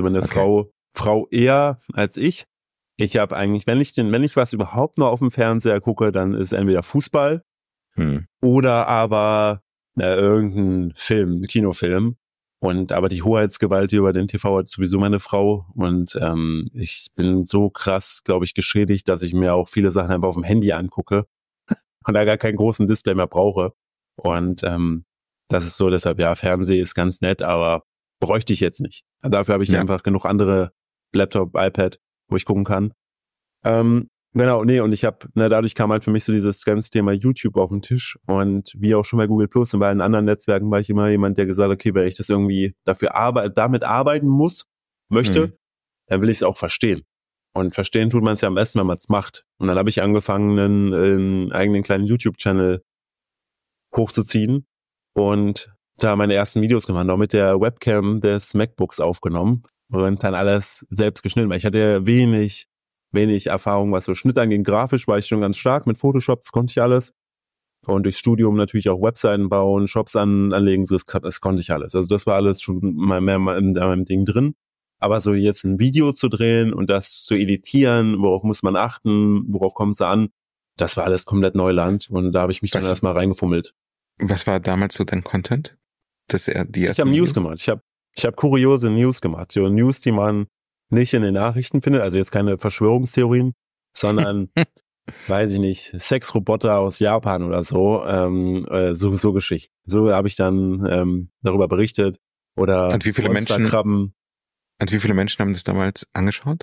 Frau eher als ich. Ich habe eigentlich, wenn ich was überhaupt noch auf dem Fernseher gucke, dann ist entweder Fußball oder aber irgendein Film, ein Kinofilm. Aber die Hoheitsgewalt über den TV hat sowieso meine Frau. Und ich bin so krass, glaube ich, geschädigt, dass ich mir auch viele Sachen einfach auf dem Handy angucke und da gar keinen großen Display mehr brauche. Und das ist so, deshalb, ja, Fernsehen ist ganz nett, aber bräuchte ich jetzt nicht. Dafür habe ich einfach genug andere Laptop, iPad, wo ich gucken kann. Genau, und ich habe, dadurch kam halt für mich so dieses ganze Thema YouTube auf den Tisch und wie auch schon bei Google Plus und bei allen anderen Netzwerken war ich immer jemand, der gesagt hat, okay, wenn ich das irgendwie damit arbeiten möchte, dann will ich es auch verstehen. Und verstehen tut man es ja am besten, wenn man es macht. Und dann habe ich angefangen, einen eigenen kleinen YouTube-Channel hochzuziehen und da meine ersten Videos gemacht, auch mit der Webcam des MacBooks aufgenommen und dann alles selbst geschnitten, weil ich hatte wenig Erfahrung, was so Schnitt angeht. Grafisch war ich schon ganz stark mit Photoshop, das konnte ich alles. Und durchs Studium natürlich auch Webseiten bauen, Shops anlegen, so das konnte ich alles. Also das war alles schon mal mehr in meinem Ding drin. Aber so jetzt ein Video zu drehen und das zu editieren, worauf muss man achten, worauf kommt es an, das war alles komplett Neuland und da habe ich mich dann erstmal reingefummelt. Was war damals so dein Content? Ich habe News gemacht. Ich hab kuriose News gemacht. So News, die man nicht in den Nachrichten findet. Also jetzt keine Verschwörungstheorien, sondern, weiß ich nicht, Sexroboter aus Japan oder so. So Geschichten. So habe ich dann darüber berichtet. Oder Und wie viele Menschen haben das damals angeschaut?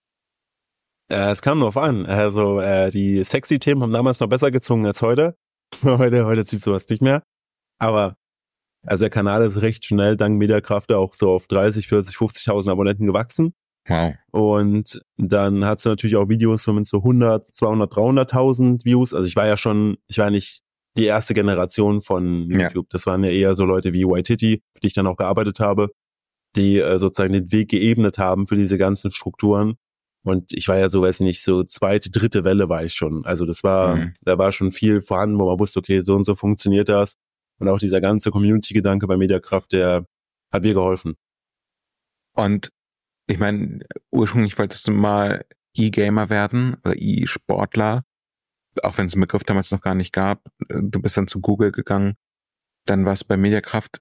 Es kam drauf an. Also die sexy Themen haben damals noch besser gezogen als heute. Heute zieht sowas nicht mehr. Aber also der Kanal ist recht schnell dank Mediakraft auch so auf 30, 40, 50.000 Abonnenten gewachsen. Wow. Und dann hat es natürlich auch Videos mit so 100, 200, 300.000 Views. Also ich war nicht die erste Generation von YouTube. Das waren ja eher so Leute wie Waititi, für die ich dann auch gearbeitet habe, die sozusagen den Weg geebnet haben für diese ganzen Strukturen. Und ich war ja so, weiß ich nicht, so zweite, dritte Welle war ich schon. Also da war schon viel vorhanden, wo man wusste, okay, so und so funktioniert das. Und auch dieser ganze Community-Gedanke bei Mediakraft, der hat mir geholfen. Und ich meine, ursprünglich wolltest du mal E-Gamer werden oder E-Sportler, auch wenn es den Begriff damals noch gar nicht gab. Du bist dann zu Google gegangen, dann warst bei Mediakraft.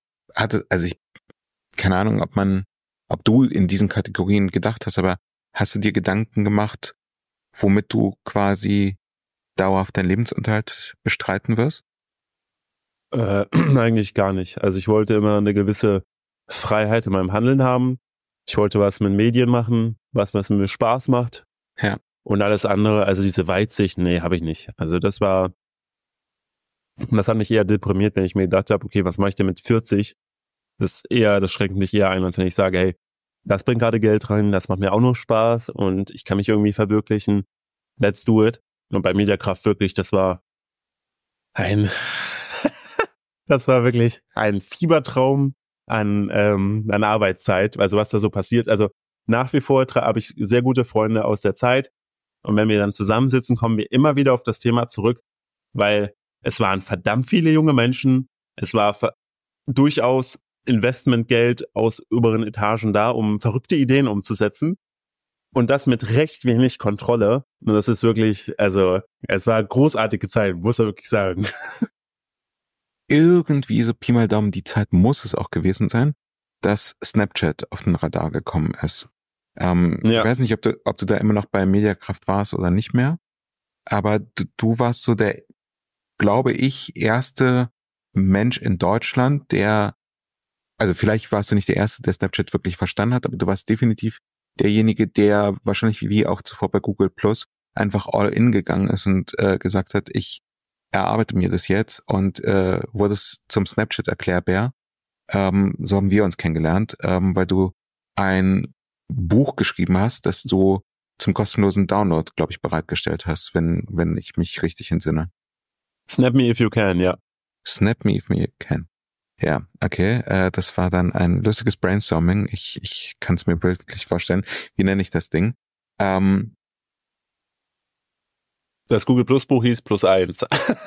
Keine Ahnung, ob du in diesen Kategorien gedacht hast, aber hast du dir Gedanken gemacht, womit du quasi dauerhaft deinen Lebensunterhalt bestreiten wirst? Eigentlich gar nicht. Also ich wollte immer eine gewisse Freiheit in meinem Handeln haben. Ich wollte was mit Medien machen, was mir Spaß macht. Ja. Und alles andere, also diese Weitsicht, nee, habe ich nicht. Also das hat mich eher deprimiert, wenn ich mir gedacht habe, okay, was mache ich denn mit 40? Das schreckt mich eher ein, als wenn ich sage, hey, das bringt gerade Geld rein, das macht mir auch noch Spaß und ich kann mich irgendwie verwirklichen. Let's do it. Und bei Mediakraft wirklich, das war wirklich ein Fiebertraum an Arbeitszeit, also was da so passiert. Also nach wie vor habe ich sehr gute Freunde aus der Zeit und wenn wir dann zusammensitzen, kommen wir immer wieder auf das Thema zurück, weil es waren verdammt viele junge Menschen, es war durchaus Investmentgeld aus oberen Etagen da, um verrückte Ideen umzusetzen und das mit recht wenig Kontrolle. Und das ist wirklich, also es war großartige Zeit, muss man wirklich sagen. Irgendwie so Pi mal Daumen, die Zeit muss es auch gewesen sein, dass Snapchat auf den Radar gekommen ist. Ich weiß nicht, ob du da immer noch bei Mediakraft warst oder nicht mehr, aber du warst so der, glaube ich, erste Mensch in Deutschland, also vielleicht warst du nicht der Erste, der Snapchat wirklich verstanden hat, aber du warst definitiv derjenige, der wahrscheinlich wie auch zuvor bei Google Plus einfach all in gegangen ist und gesagt hat, ich erarbeite mir das jetzt und wurde es zum Snapchat-Erklärbär. So haben wir uns kennengelernt, weil du ein Buch geschrieben hast, das du zum kostenlosen Download, glaube ich, bereitgestellt hast, wenn ich mich richtig entsinne. Snap Me If You Can, ja. Snap Me If You Can. Ja, okay. Das war dann ein lustiges Brainstorming. Ich kann es mir bildlich vorstellen. Wie nenne ich das Ding? Das Google Plus Buch hieß +1.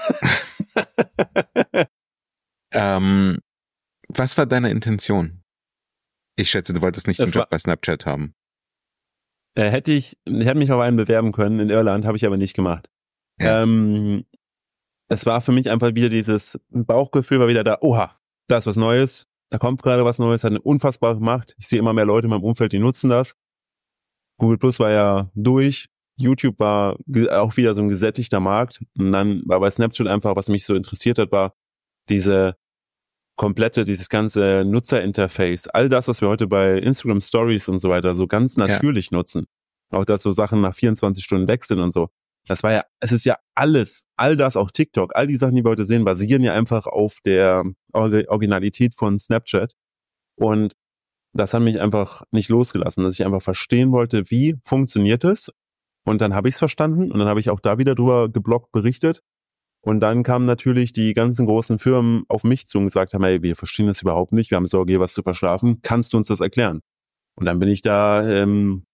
Was war deine Intention? Ich schätze, du wolltest nicht einen Job bei Snapchat haben. Hätte mich auf einen bewerben können in Irland, habe ich aber nicht gemacht. Ja. Es war für mich einfach wieder dieses Bauchgefühl, war wieder da, oha, da ist was Neues, da kommt gerade was Neues, hat eine unfassbare Macht. Ich sehe immer mehr Leute in meinem Umfeld, die nutzen das. Google Plus war ja durch. YouTube war auch wieder so ein gesättigter Markt. Und dann war bei Snapchat einfach, was mich so interessiert hat, war diese dieses ganze Nutzerinterface, all das, was wir heute bei Instagram Stories und so weiter so ganz natürlich nutzen, auch dass so Sachen nach 24 Stunden weg sind und so, es ist ja alles, all das, auch TikTok, all die Sachen, die wir heute sehen, basieren ja einfach auf der Originalität von Snapchat. Und das hat mich einfach nicht losgelassen, dass ich einfach verstehen wollte, wie funktioniert es. Und dann habe ich es verstanden und dann habe ich auch da wieder drüber gebloggt, berichtet. Und dann kamen natürlich die ganzen großen Firmen auf mich zu und gesagt haben, hey, wir verstehen das überhaupt nicht, wir haben Sorge, hier was zu verschlafen, kannst du uns das erklären? Und dann bin ich da im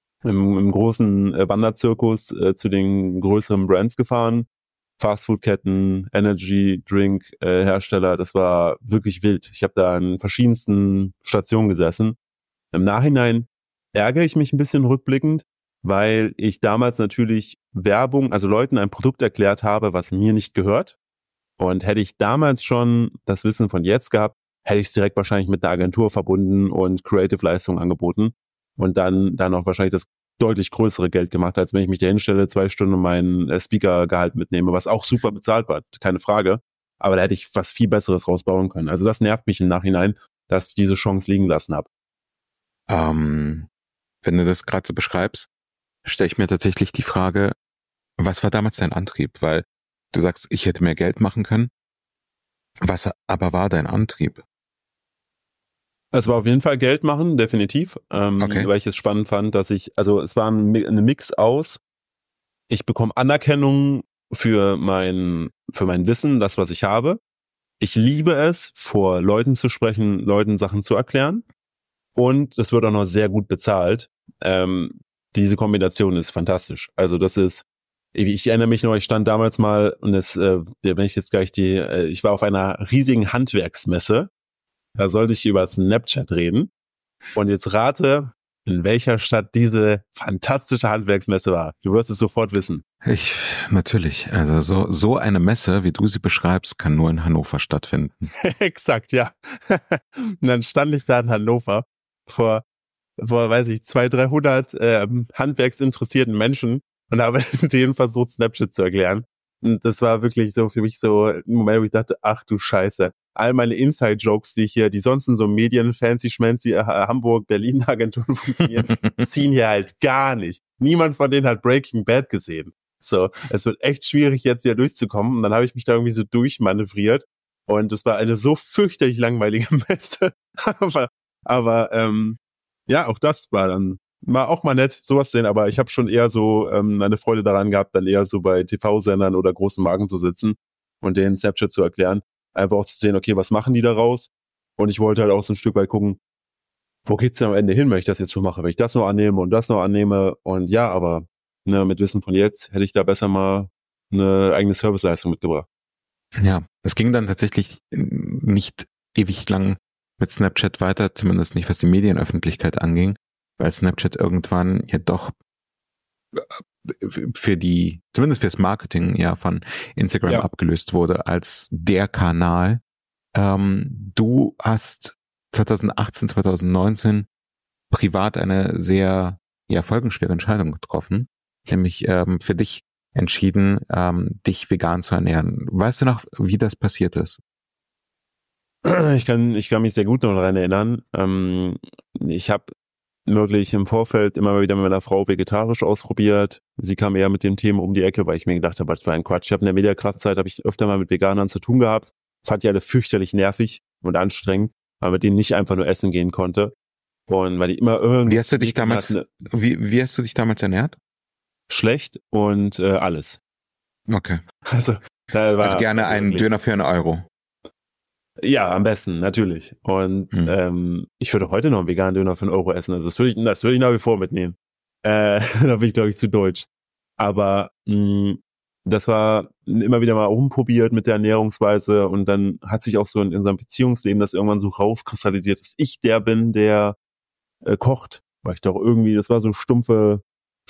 großen Wanderzirkus zu den größeren Brands gefahren, Fastfood-Ketten, Energy-Drink Hersteller, das war wirklich wild. Ich habe da in verschiedensten Stationen gesessen. Im Nachhinein ärgere ich mich ein bisschen rückblickend, weil ich damals natürlich Werbung, also Leuten ein Produkt erklärt habe, was mir nicht gehört. Und hätte ich damals schon das Wissen von jetzt gehabt, hätte ich es direkt wahrscheinlich mit einer Agentur verbunden und Creative-Leistungen angeboten und dann auch wahrscheinlich das deutlich größere Geld gemacht, als wenn ich mich da hinstelle, 2 Stunden und meinen Speaker-Gehalt mitnehme, was auch super bezahlt war, keine Frage. Aber da hätte ich was viel Besseres rausbauen können. Also das nervt mich im Nachhinein, dass ich diese Chance liegen lassen habe. Wenn du das gerade so beschreibst, stelle ich mir tatsächlich die Frage, was war damals dein Antrieb? Weil du sagst, ich hätte mehr Geld machen können. Was aber war dein Antrieb? Es war auf jeden Fall Geld machen, definitiv, Okay. weil ich es spannend fand, dass es war ein Mix aus, ich bekomme Anerkennung für mein Wissen, das, was ich habe. Ich liebe es, vor Leuten zu sprechen, Leuten Sachen zu erklären. Und es wird auch noch sehr gut bezahlt. Diese Kombination ist fantastisch. Also das ist, ich erinnere mich noch, ich stand damals mal und ich war auf einer riesigen Handwerksmesse. Da sollte ich über Snapchat reden. Und jetzt rate, in welcher Stadt diese fantastische Handwerksmesse war. Du wirst es sofort wissen. Natürlich. Also so eine Messe, wie du sie beschreibst, kann nur in Hannover stattfinden. Exakt, ja. Und dann stand ich da in Hannover vor weiß ich, 200-300 handwerksinteressierten Menschen und habe denen versucht, Snapchat zu erklären. Und das war wirklich so für mich so ein Moment, wo ich dachte, ach du Scheiße. All meine Inside-Jokes, die sonst in so Medien, fancy-schmancy, Hamburg, Berlin-Agenturen funktionieren, ziehen hier halt gar nicht. Niemand von denen hat Breaking Bad gesehen. So, es wird echt schwierig, jetzt hier durchzukommen. Und dann habe ich mich da irgendwie so durchmanövriert. Und es war eine so fürchterlich langweilige Messe. aber ja, auch das war auch mal nett, sowas zu sehen, aber ich habe schon eher so eine Freude daran gehabt, dann eher so bei TV-Sendern oder großen Marken zu sitzen und denen Snapchat zu erklären. Einfach auch zu sehen, okay, was machen die daraus? Und ich wollte halt auch so ein Stück weit gucken, wo geht's denn am Ende hin, wenn ich das jetzt so mache, wenn ich das noch annehme und das noch annehme. Und ja, aber mit Wissen von jetzt hätte ich da besser mal eine eigene Serviceleistung mitgebracht. Ja, es ging dann tatsächlich nicht ewig lang mit Snapchat weiter, zumindest nicht, was die Medienöffentlichkeit anging, weil Snapchat irgendwann ja doch zumindest fürs Marketing ja von Instagram abgelöst wurde als der Kanal. Du hast 2018, 2019 privat eine sehr folgenschwere Entscheidung getroffen, nämlich für dich entschieden, dich vegan zu ernähren. Weißt du noch, wie das passiert ist? Ich kann mich sehr gut noch daran erinnern. Ich habe wirklich im Vorfeld immer mal wieder mit meiner Frau vegetarisch ausprobiert. Sie kam eher mit dem Thema um die Ecke, weil ich mir gedacht habe, was für ein Quatsch. Ich habe in der Mediakraftzeit habe ich öfter mal mit Veganern zu tun gehabt. Fand die alle fürchterlich nervig und anstrengend, weil mit denen nicht einfach nur essen gehen konnte. Und weil die immer irgendwie... Wie hast du dich damals ernährt? Schlecht und alles. Okay. Also gerne einen Döner für €1. Ja, am besten, natürlich. Und ich würde heute noch einen veganen Döner für €1 essen. Also das würde ich nach wie vor mitnehmen. Da bin ich, glaube ich, zu deutsch. Aber das war immer wieder mal umprobiert mit der Ernährungsweise und dann hat sich auch so in unserem Beziehungsleben das irgendwann so rauskristallisiert, dass ich der bin, der kocht. Weil ich doch irgendwie, das war so stumpfe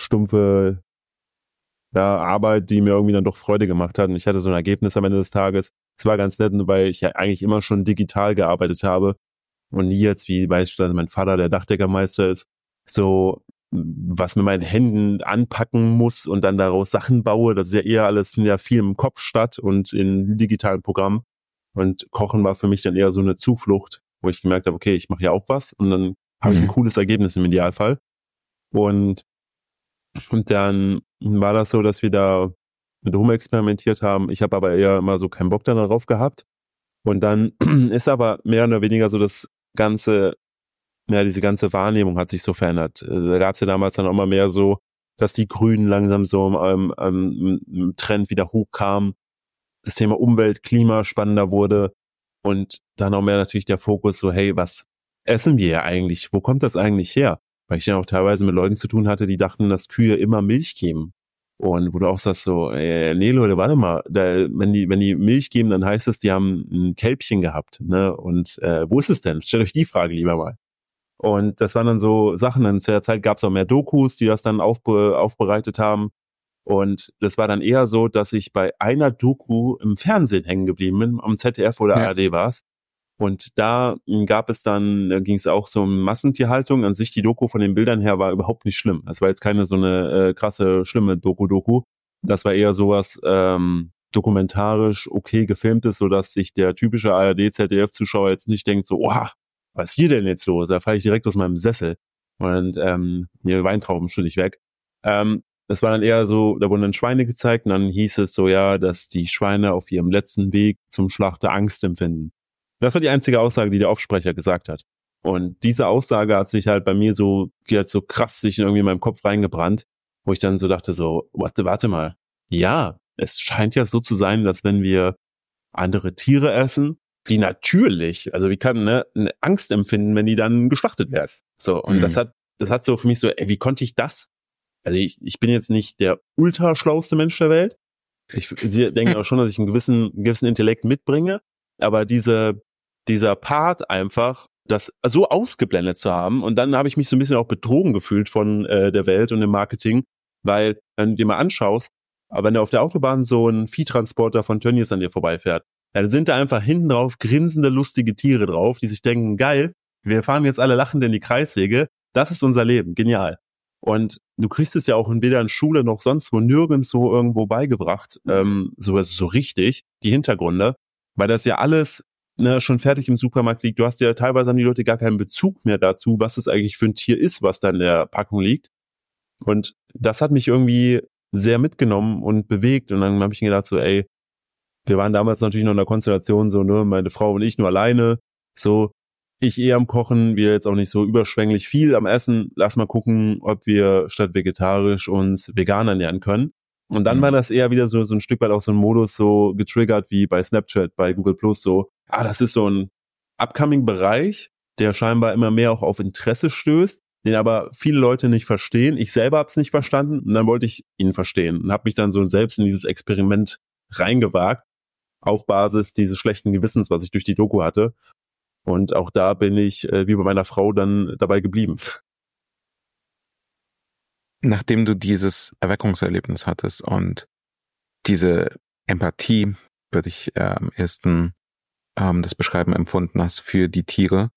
Arbeit, die mir irgendwie dann doch Freude gemacht hat. Und ich hatte so ein Ergebnis am Ende des Tages. Es war ganz nett, weil ich ja eigentlich immer schon digital gearbeitet habe und nie jetzt, wie beispielsweise mein Vater, der Dachdeckermeister ist, so was mit meinen Händen anpacken muss und dann daraus Sachen baue. Das ist ja eher alles, findet ja viel im Kopf statt und in digitalen Programmen. Und Kochen war für mich dann eher so eine Zuflucht, wo ich gemerkt habe, okay, ich mache ja auch was und dann habe ich ein cooles Ergebnis im Idealfall. Und dann war das so, dass wir da mit rumexperimentiert haben. Ich habe aber eher immer so keinen Bock darauf gehabt. Und dann ist aber mehr oder weniger so das ganze, diese ganze Wahrnehmung hat sich so verändert. Da gab es ja damals dann auch mal mehr so, dass die Grünen langsam so im Trend wieder hochkamen. Das Thema Umwelt, Klima spannender wurde. Und dann auch mehr natürlich der Fokus so, hey, was essen wir ja eigentlich? Wo kommt das eigentlich her? Weil ich dann auch teilweise mit Leuten zu tun hatte, die dachten, dass Kühe immer Milch geben. Und wo du auch sagst so, nee Leute, warte mal, wenn die Milch geben, dann heißt es, die haben ein Kälbchen gehabt, ne? Und wo ist es denn? Stellt euch die Frage lieber mal. Und das waren dann so Sachen, dann zu der Zeit gab es auch mehr Dokus, die das dann aufbereitet haben. Und das war dann eher so, dass ich bei einer Doku im Fernsehen hängen geblieben bin, am ZDF oder ARD war es. Und da ging es auch so um Massentierhaltung. An sich die Doku von den Bildern her war überhaupt nicht schlimm. Das war jetzt keine so eine krasse, schlimme Doku. Das war eher sowas dokumentarisch okay gefilmtes, sodass sich der typische ARD-ZDF-Zuschauer jetzt nicht denkt so, wow, was ist hier denn jetzt los? Da falle ich direkt aus meinem Sessel und hier Weintrauben schütte ich weg. Das war dann eher so, da wurden dann Schweine gezeigt und dann hieß es so, ja, dass die Schweine auf ihrem letzten Weg zum Schlachter Angst empfinden. Das war die einzige Aussage, die der Aufsprecher gesagt hat. Und diese Aussage hat sich halt bei mir so krass sich irgendwie in meinem Kopf reingebrannt, wo ich dann so dachte so, warte mal. Ja, es scheint ja so zu sein, dass wenn wir andere Tiere essen, die natürlich, also wie kann eine Angst empfinden, wenn die dann geschlachtet werden. So, und das hat so für mich so, wie konnte ich das? Also ich bin jetzt nicht der ultra schlauste Mensch der Welt. Ich denke auch schon, dass ich einen gewissen Intellekt mitbringe, aber dieser Part einfach, das so ausgeblendet zu haben, und dann habe ich mich so ein bisschen auch betrogen gefühlt von der Welt und dem Marketing, weil, wenn du dir mal anschaust, aber wenn du auf der Autobahn so ein Viehtransporter von Tönnies an dir vorbeifährt, dann sind da einfach hinten drauf grinsende, lustige Tiere drauf, die sich denken, geil, wir fahren jetzt alle lachend in die Kreissäge, das ist unser Leben, genial. Und du kriegst es ja auch weder in Schule noch sonst wo nirgends so irgendwo beigebracht, so richtig, die Hintergründe, weil das ja alles schon fertig im Supermarkt liegt. Du hast ja teilweise, haben die Leute gar keinen Bezug mehr dazu, was es eigentlich für ein Tier ist, was da in der Packung liegt. Und das hat mich irgendwie sehr mitgenommen und bewegt. Und dann habe ich mir gedacht so, ey, wir waren damals natürlich noch in der Konstellation so, ne, meine Frau und ich nur alleine, so, ich am Kochen, wir jetzt auch nicht so überschwänglich viel am Essen. Lass mal gucken, ob wir statt vegetarisch uns vegan ernähren können. Und dann war das eher wieder so ein Stück weit auch so ein Modus so getriggert wie bei Snapchat, bei Google Plus so, das ist so ein upcoming-Bereich, der scheinbar immer mehr auch auf Interesse stößt, den aber viele Leute nicht verstehen. Ich selber habe es nicht verstanden und dann wollte ich ihn verstehen und habe mich dann so selbst in dieses Experiment reingewagt, auf Basis dieses schlechten Gewissens, was ich durch die Doku hatte. Und auch da bin ich, wie bei meiner Frau, dann dabei geblieben. Nachdem du dieses Erweckungserlebnis hattest und diese Empathie, würde ich am ersten das Beschreiben empfunden hast für die Tiere,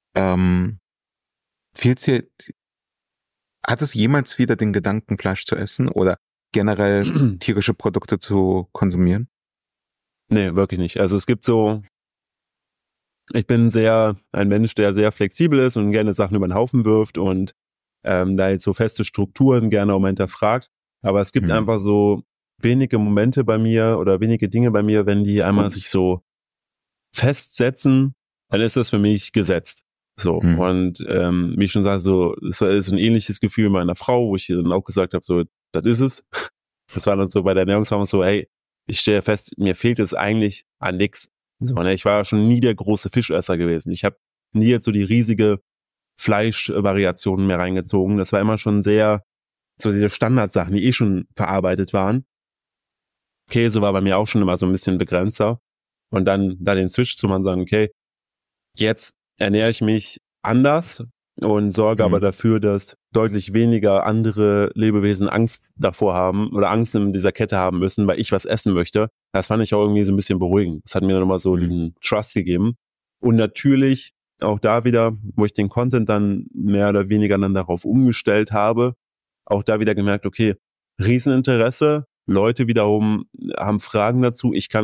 fehlt's dir, hat es jemals wieder den Gedanken, Fleisch zu essen oder generell tierische Produkte zu konsumieren? Nee, wirklich nicht. Also es gibt so, ich bin ein Mensch, der sehr flexibel ist und gerne Sachen über den Haufen wirft und da jetzt so feste Strukturen gerne auch mal hinterfragt. Aber es gibt einfach so wenige Momente bei mir oder wenige Dinge bei mir, wenn die einmal sich so festsetzen, dann ist das für mich gesetzt. So, und wie ich schon sage, so, es ist ein ähnliches Gefühl meiner Frau, wo ich dann auch gesagt habe, so, das ist es. Das war dann so bei der Ernährungsform so, hey, ich stelle fest, mir fehlt es eigentlich an nix. So, ne? Ich war schon nie der große Fischesser gewesen. Ich habe nie jetzt so die riesige Fleischvariationen mehr reingezogen. Das war immer schon sehr, so diese Standardsachen, die schon verarbeitet waren. Käse war bei mir auch schon immer so ein bisschen begrenzter. Und dann da den Switch zu machen, sagen, okay, jetzt ernähre ich mich anders und sorge aber dafür, dass deutlich weniger andere Lebewesen Angst davor haben oder Angst in dieser Kette haben müssen, weil ich was essen möchte. Das fand ich auch irgendwie so ein bisschen beruhigend. Das hat mir dann nochmal so diesen Trust gegeben. Und natürlich auch da wieder, wo ich den Content dann mehr oder weniger dann darauf umgestellt habe, auch da wieder gemerkt, okay, Rieseninteresse, Leute wiederum haben Fragen dazu. Ich kann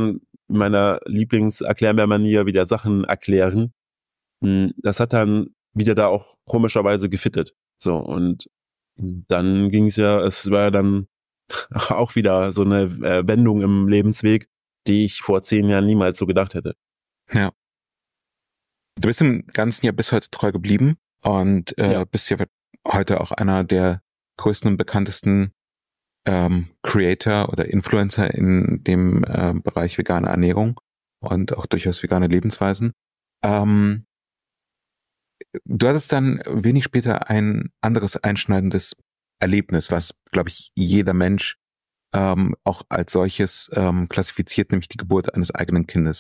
meiner Lieblings-Erklärmanier wieder Sachen erklären. Das hat dann wieder da auch komischerweise gefittet. So, und dann es war ja dann auch wieder so eine Wendung im Lebensweg, die ich vor 10 Jahren niemals so gedacht hätte. Ja. Du bist im ganzen Jahr bis heute treu geblieben und bist ja heute auch einer der größten und bekanntesten Creator oder Influencer in dem Bereich vegane Ernährung und auch durchaus vegane Lebensweisen. Du hattest dann wenig später ein anderes einschneidendes Erlebnis, was, glaube ich, jeder Mensch auch als solches klassifiziert, nämlich die Geburt eines eigenen Kindes.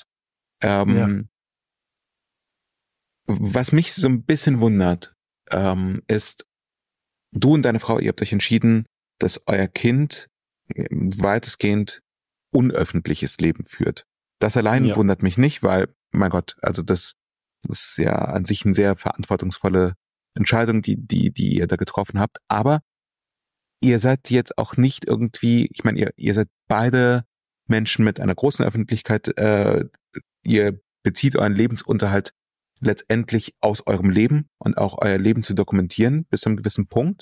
Was mich so ein bisschen wundert, ist, du und deine Frau, ihr habt euch entschieden, dass euer Kind weitestgehend unöffentliches Leben führt. Das allein wundert mich nicht, weil, mein Gott, also das ist ja an sich eine sehr verantwortungsvolle Entscheidung, die ihr da getroffen habt. Aber ihr seid jetzt auch nicht irgendwie, ich meine, ihr seid beide Menschen mit einer großen Öffentlichkeit. Ihr bezieht euren Lebensunterhalt letztendlich aus eurem Leben und auch euer Leben zu dokumentieren bis zu einem gewissen Punkt.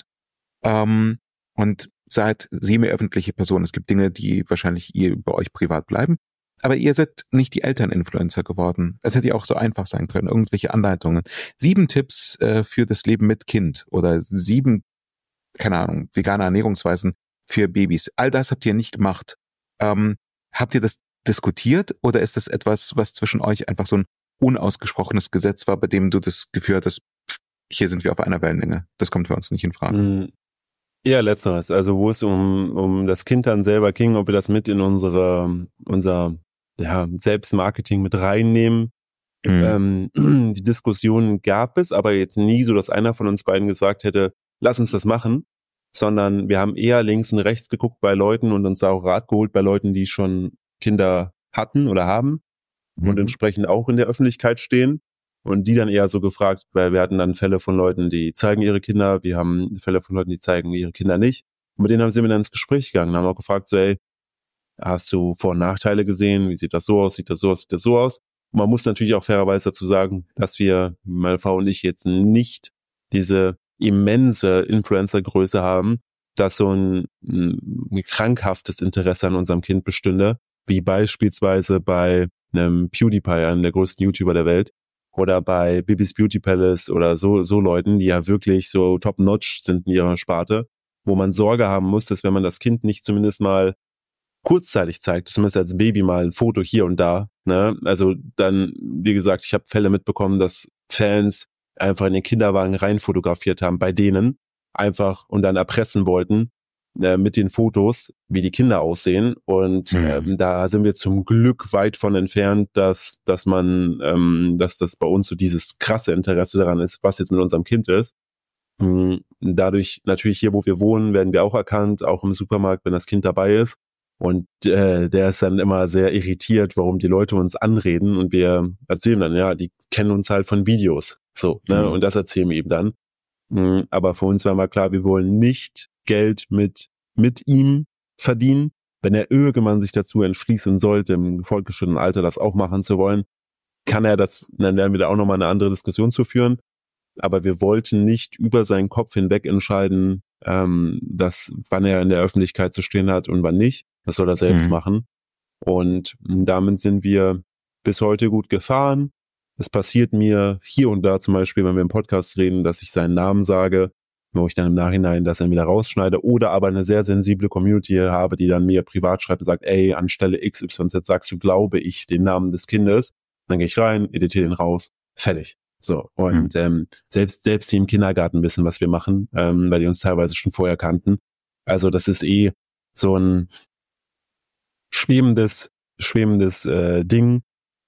Und seid semi-öffentliche Personen. Es gibt Dinge, die wahrscheinlich ihr bei euch privat bleiben. Aber ihr seid nicht die Elterninfluencer geworden. Es hätte ja auch so einfach sein können. Irgendwelche Anleitungen. 7 Tipps für das Leben mit Kind oder 7, keine Ahnung, vegane Ernährungsweisen für Babys. All das habt ihr nicht gemacht. Habt ihr das diskutiert oder ist das etwas, was zwischen euch einfach so ein unausgesprochenes Gesetz war, bei dem du das Gefühl hattest, hier sind wir auf einer Wellenlänge. Das kommt für uns nicht in Frage. Eher letzteres. Also wo es um das Kind dann selber ging, ob wir das mit in unser Selbstmarketing mit reinnehmen. Die Diskussion gab es, aber jetzt nie so, dass einer von uns beiden gesagt hätte, lass uns das machen, sondern wir haben eher links und rechts geguckt bei Leuten und uns da auch Rat geholt bei Leuten, die schon Kinder hatten oder haben und entsprechend auch in der Öffentlichkeit stehen. Und die dann eher so gefragt, weil wir hatten dann Fälle von Leuten, die zeigen ihre Kinder, wir haben Fälle von Leuten, die zeigen ihre Kinder nicht. Und mit denen sind wir dann ins Gespräch gegangen, haben auch gefragt, so, hey, hast du Vor- und Nachteile gesehen? Wie sieht das so aus? Sieht das so aus? Sieht das so aus? Und man muss natürlich auch fairerweise dazu sagen, dass wir, meine Frau und ich, jetzt nicht diese immense Influencer-Größe haben, dass so ein krankhaftes Interesse an unserem Kind bestünde, wie beispielsweise bei einem PewDiePie, einem der größten YouTuber der Welt, oder bei Bibis Beauty Palace oder so Leuten, die ja wirklich so top-notch sind in ihrer Sparte, wo man Sorge haben muss, dass wenn man das Kind nicht zumindest mal kurzzeitig zeigt, zumindest als Baby mal ein Foto hier und da, ne, also dann, wie gesagt, ich habe Fälle mitbekommen, dass Fans einfach in den Kinderwagen rein fotografiert haben, bei denen einfach und dann erpressen wollten, mit den Fotos, wie die Kinder aussehen. Und da sind wir zum Glück weit von entfernt, dass das bei uns so dieses krasse Interesse daran ist, was jetzt mit unserem Kind ist. Dadurch natürlich hier, wo wir wohnen, werden wir auch erkannt, auch im Supermarkt, wenn das Kind dabei ist. Und der ist dann immer sehr irritiert, warum die Leute uns anreden. Und wir erzählen dann, ja, die kennen uns halt von Videos. So, ne? Und das erzählen wir ihm dann. Aber für uns war mal klar, wir wollen nicht Geld mit ihm verdienen. Wenn er irgendwann sich dazu entschließen sollte, im fortgeschrittenen Alter das auch machen zu wollen, kann er das, dann werden wir da auch nochmal eine andere Diskussion zu führen. Aber wir wollten nicht über seinen Kopf hinweg entscheiden, wann er in der Öffentlichkeit zu stehen hat und wann nicht. Das soll er selbst machen. Und damit sind wir bis heute gut gefahren. Es passiert mir hier und da zum Beispiel, wenn wir im Podcast reden, dass ich seinen Namen sage, wo ich dann im Nachhinein das dann wieder rausschneide oder aber eine sehr sensible Community habe, die dann mir privat schreibt und sagt, ey, anstelle XYZ sagst du, glaube ich, den Namen des Kindes. Dann gehe ich rein, editiere den raus, fertig. So, und selbst die im Kindergarten wissen, was wir machen, weil die uns teilweise schon vorher kannten. Also das ist so ein schwebendes Ding.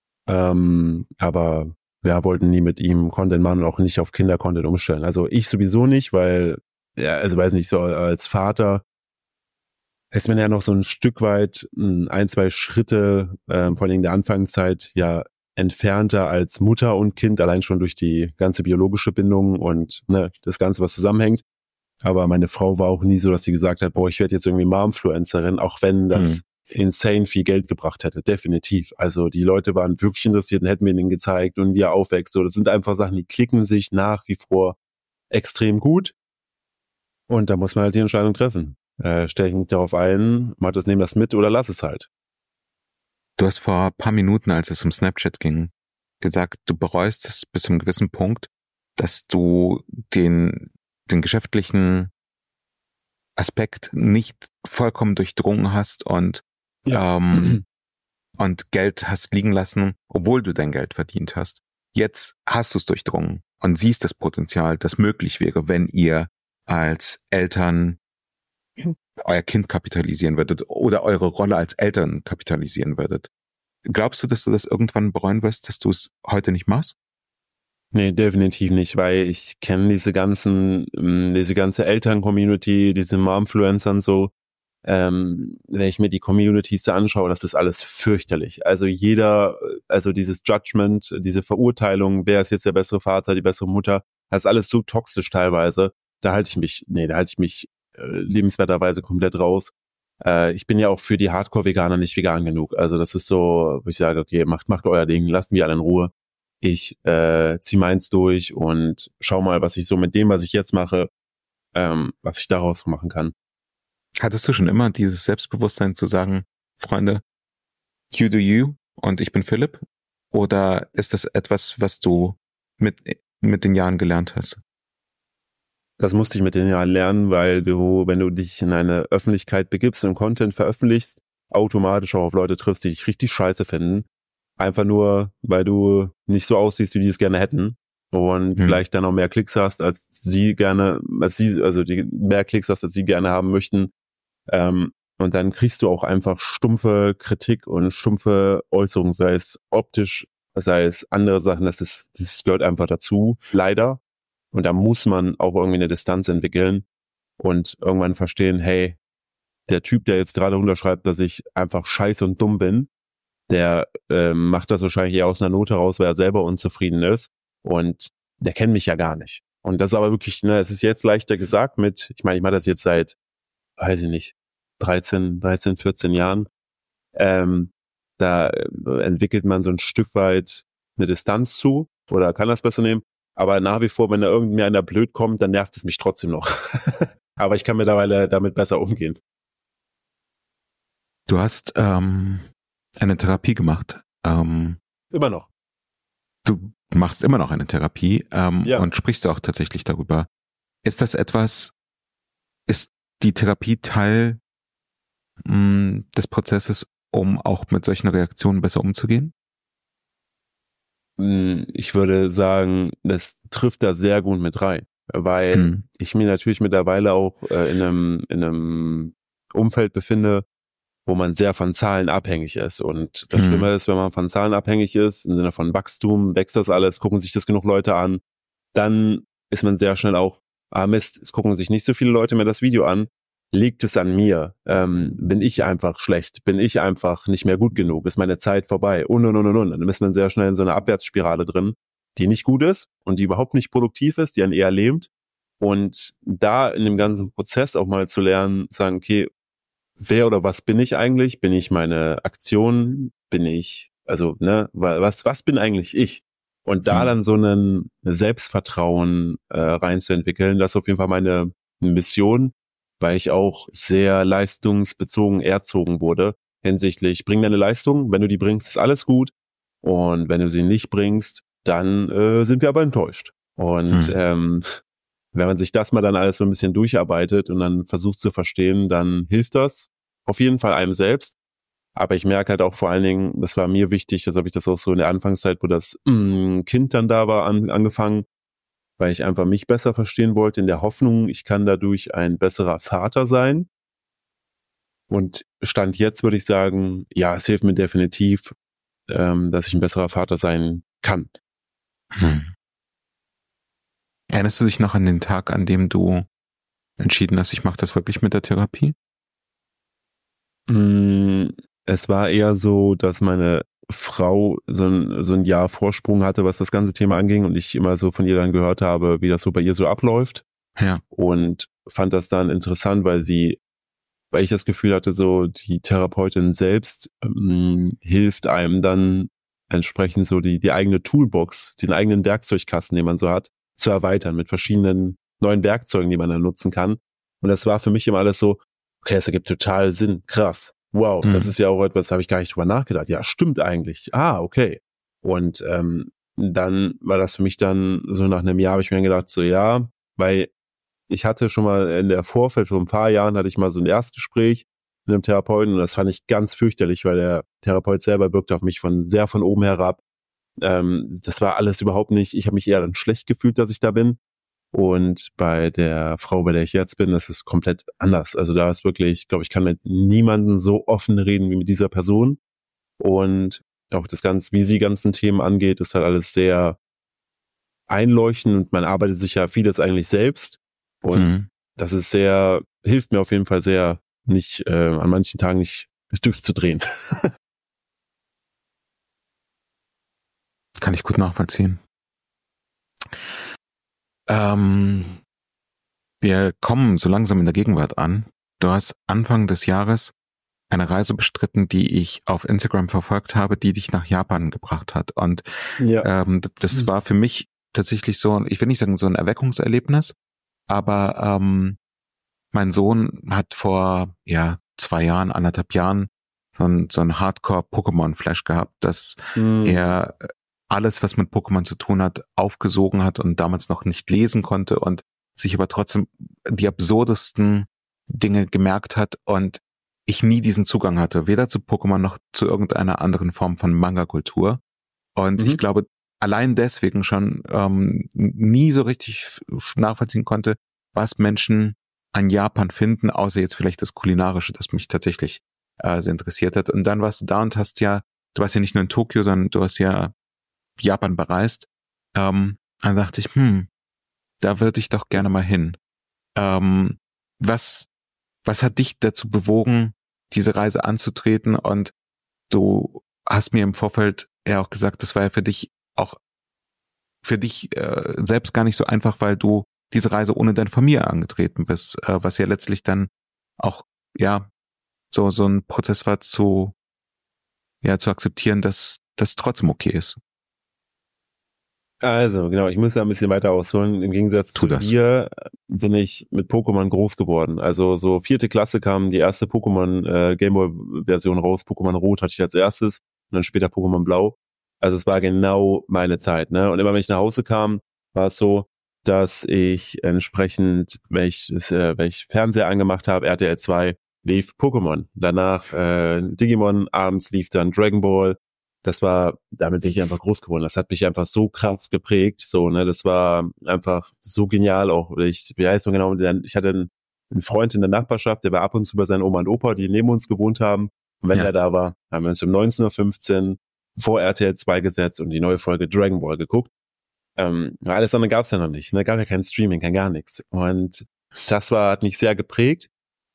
Aber wir wollten nie mit ihm Content machen und auch nicht auf Kinder-Content umstellen. Also ich sowieso nicht, weil, ja, also weiß nicht, so als Vater ist man ja noch so ein Stück weit 1-2 Schritte, vor allem in der Anfangszeit, ja, entfernter als Mutter und Kind, allein schon durch die ganze biologische Bindung und das Ganze, was zusammenhängt. Aber meine Frau war auch nie so, dass sie gesagt hat, boah, ich werde jetzt irgendwie Momfluencerin, auch wenn das insane viel Geld gebracht hätte, definitiv. Also die Leute waren wirklich interessiert und hätten mir den gezeigt und wie er aufwächst. So, das sind einfach Sachen, die klicken sich nach wie vor extrem gut. Und da muss man halt die Entscheidung treffen. Stell ich mich darauf ein, nehme das mit oder lass es halt. Du hast vor ein paar Minuten, als es um Snapchat ging, gesagt, du bereust es bis zu einem gewissen Punkt, dass du den geschäftlichen Aspekt nicht vollkommen durchdrungen hast und Geld hast liegen lassen, obwohl du dein Geld verdient hast. Jetzt hast du es durchdrungen und siehst das Potenzial, das möglich wäre, wenn ihr als Eltern euer Kind kapitalisieren würdet oder eure Rolle als Eltern kapitalisieren würdet. Glaubst du, dass du das irgendwann bereuen wirst, dass du es heute nicht machst? Nee, definitiv nicht, weil ich kenne diese ganze Eltern-Community, diese Momfluencer und so. Wenn ich mir die Communities da anschaue, das ist alles fürchterlich. Also dieses Judgment, diese Verurteilung, wer ist jetzt der bessere Vater, die bessere Mutter, das ist alles so toxisch teilweise. Da halte ich mich lebenswerterweise komplett raus. Ich bin ja auch für die Hardcore-Veganer nicht vegan genug. Also das ist so, wo ich sage, okay, macht euer Ding, lasst mich alle in Ruhe. Ich ziehe meins durch und schau mal, was ich so mit dem, was ich jetzt mache, was ich daraus machen kann. Hattest du schon immer dieses Selbstbewusstsein zu sagen, Freunde, you do you und ich bin Philipp? Oder ist das etwas, was du mit den Jahren gelernt hast? Das musste ich mit den Jahren lernen, weil wenn du dich in eine Öffentlichkeit begibst und Content veröffentlichst, automatisch auch auf Leute triffst, die dich richtig scheiße finden. Einfach nur, weil du nicht so aussiehst, wie die es gerne hätten. Und vielleicht dann auch mehr Klicks hast, mehr Klicks hast, als sie gerne haben möchten. Und dann kriegst du auch einfach stumpfe Kritik und stumpfe Äußerungen, sei es optisch, sei es andere Sachen. Das gehört einfach dazu, leider. Und da muss man auch irgendwie eine Distanz entwickeln und irgendwann verstehen, hey, der Typ, der jetzt gerade unterschreibt, dass ich einfach scheiße und dumm bin, der macht das wahrscheinlich eher aus einer Not heraus, weil er selber unzufrieden ist und der kennt mich ja gar nicht. Und das ist aber wirklich, es ist jetzt leichter gesagt ich mache das jetzt seit, weiß ich nicht, 13, 14 Jahren. Da entwickelt man so ein Stück weit eine Distanz zu oder kann das besser nehmen. Aber nach wie vor, wenn da irgendwer einer blöd kommt, dann nervt es mich trotzdem noch. Aber ich kann mittlerweile damit besser umgehen. Du hast eine Therapie gemacht. Immer noch. Du machst immer noch eine Therapie ja. Und sprichst auch tatsächlich darüber. Ist die Therapie Teil des Prozesses, um auch mit solchen Reaktionen besser umzugehen? Ich würde sagen, das trifft da sehr gut mit rein, weil ich mich natürlich mittlerweile auch in einem Umfeld befinde, wo man sehr von Zahlen abhängig ist. Und das Schlimme ist, wenn man von Zahlen abhängig ist, im Sinne von Wachstum, wächst das alles, gucken sich das genug Leute an, dann ist man sehr schnell auch, Mist, es gucken sich nicht so viele Leute mehr das Video an. Liegt es an mir? Bin ich einfach schlecht? Bin ich einfach nicht mehr gut genug? Ist meine Zeit vorbei? Und. Dann ist man sehr schnell in so einer Abwärtsspirale drin, die nicht gut ist und die überhaupt nicht produktiv ist, die einen eher lähmt. Und da in dem ganzen Prozess auch mal zu lernen, sagen, okay, wer oder was bin ich eigentlich? Bin ich meine Aktion? Was bin eigentlich ich? Und da dann so ein Selbstvertrauen reinzuentwickeln, das ist auf jeden Fall meine Mission, weil ich auch sehr leistungsbezogen erzogen wurde hinsichtlich, bring deine Leistung, wenn du die bringst, ist alles gut und wenn du sie nicht bringst, dann sind wir aber enttäuscht. Und wenn man sich das mal dann alles so ein bisschen durcharbeitet und dann versucht zu verstehen, dann hilft das auf jeden Fall einem selbst. Aber ich merke halt auch vor allen Dingen, das war mir wichtig, das habe ich das auch so in der Anfangszeit, wo das Kind dann da war, angefangen, weil ich einfach mich besser verstehen wollte, in der Hoffnung, ich kann dadurch ein besserer Vater sein. Und Stand jetzt würde ich sagen, ja, es hilft mir definitiv, dass ich ein besserer Vater sein kann. Erinnerst du dich noch an den Tag, an dem du entschieden hast, ich mache das wirklich mit der Therapie? Es war eher so, dass meine Frau so ein Jahr Vorsprung hatte, was das ganze Thema anging und ich immer so von ihr dann gehört habe, wie das so bei ihr so abläuft. Ja. Und fand das dann interessant, weil sie weil ich das Gefühl hatte, so die Therapeutin selbst hilft einem dann entsprechend so die eigene Toolbox, den eigenen Werkzeugkasten, den man so hat, zu erweitern mit verschiedenen neuen Werkzeugen, die man dann nutzen kann. Und das war für mich immer alles so, okay, das ergibt total Sinn, krass, wow, das ist ja auch etwas, da habe ich gar nicht drüber nachgedacht. Ja, stimmt eigentlich. Okay. Und dann war das für mich dann so nach einem Jahr, habe ich mir gedacht, so ja, weil ich hatte schon mal in der Vorfeld, vor ein paar Jahren hatte ich mal so ein Erstgespräch mit einem Therapeuten und das fand ich ganz fürchterlich, weil der Therapeut selber wirkte auf mich sehr von oben herab. Das war alles überhaupt nicht, ich habe mich eher dann schlecht gefühlt, dass ich da bin. Und bei der Frau, bei der ich jetzt bin, das ist komplett anders. Also da ist wirklich, ich glaube, ich kann mit niemandem so offen reden wie mit dieser Person. Und auch das Ganze, wie sie ganzen Themen angeht, ist halt alles sehr einleuchtend und man arbeitet sich ja vieles eigentlich selbst. Und das ist hilft mir auf jeden Fall sehr, nicht an manchen Tagen nicht durchzudrehen. Kann ich gut nachvollziehen. Wir kommen so langsam in der Gegenwart an. Du hast Anfang des Jahres eine Reise bestritten, die ich auf Instagram verfolgt habe, die dich nach Japan gebracht hat. Und das war für mich tatsächlich so, ich will nicht sagen so ein Erweckungserlebnis, aber mein Sohn hat vor 2 Jahren, 1,5 Jahren so ein Hardcore-Pokémon-Flash gehabt, dass er alles, was mit Pokémon zu tun hat, aufgesogen hat und damals noch nicht lesen konnte und sich aber trotzdem die absurdesten Dinge gemerkt hat und ich nie diesen Zugang hatte, weder zu Pokémon noch zu irgendeiner anderen Form von Manga-Kultur. Und ich glaube, allein deswegen schon nie so richtig nachvollziehen konnte, was Menschen an Japan finden, außer jetzt vielleicht das Kulinarische, das mich tatsächlich sehr interessiert hat. Und dann warst du da und du warst ja nicht nur in Tokio, sondern du hast ja Japan bereist. Dann dachte ich, da würde ich doch gerne mal hin. Was hat dich dazu bewogen, diese Reise anzutreten? Und du hast mir im Vorfeld ja auch gesagt, das war ja für dich selbst gar nicht so einfach, weil du diese Reise ohne deine Familie angetreten bist, was ja letztlich dann auch so ein Prozess war zu akzeptieren, dass das trotzdem okay ist. Also, genau, ich muss da ein bisschen weiter ausholen. Im Gegensatz zu dir bin ich mit Pokémon groß geworden. Also so 4. Klasse kam die erste Pokémon Gameboy-Version raus. Pokémon Rot hatte ich als erstes und dann später Pokémon Blau. Also es war genau meine Zeit, ne? Und immer wenn ich nach Hause kam, war es so, dass ich entsprechend, wenn ich Fernseher angemacht habe, RTL 2, lief Pokémon. Danach Digimon, abends lief dann Dragon Ball. Damit bin ich einfach groß geworden. Das hat mich einfach so krass geprägt, so, ne, das war einfach so genial auch. Ich hatte einen Freund in der Nachbarschaft, der war ab und zu bei seinen Oma und Opa, die neben uns gewohnt haben. Und wenn der da war, haben wir uns um 19:15 Uhr vor RTL 2 gesetzt und die neue Folge Dragon Ball geguckt. Alles andere gab's ja noch nicht, ne, gab ja kein Streaming, gar nichts. Und das hat mich sehr geprägt.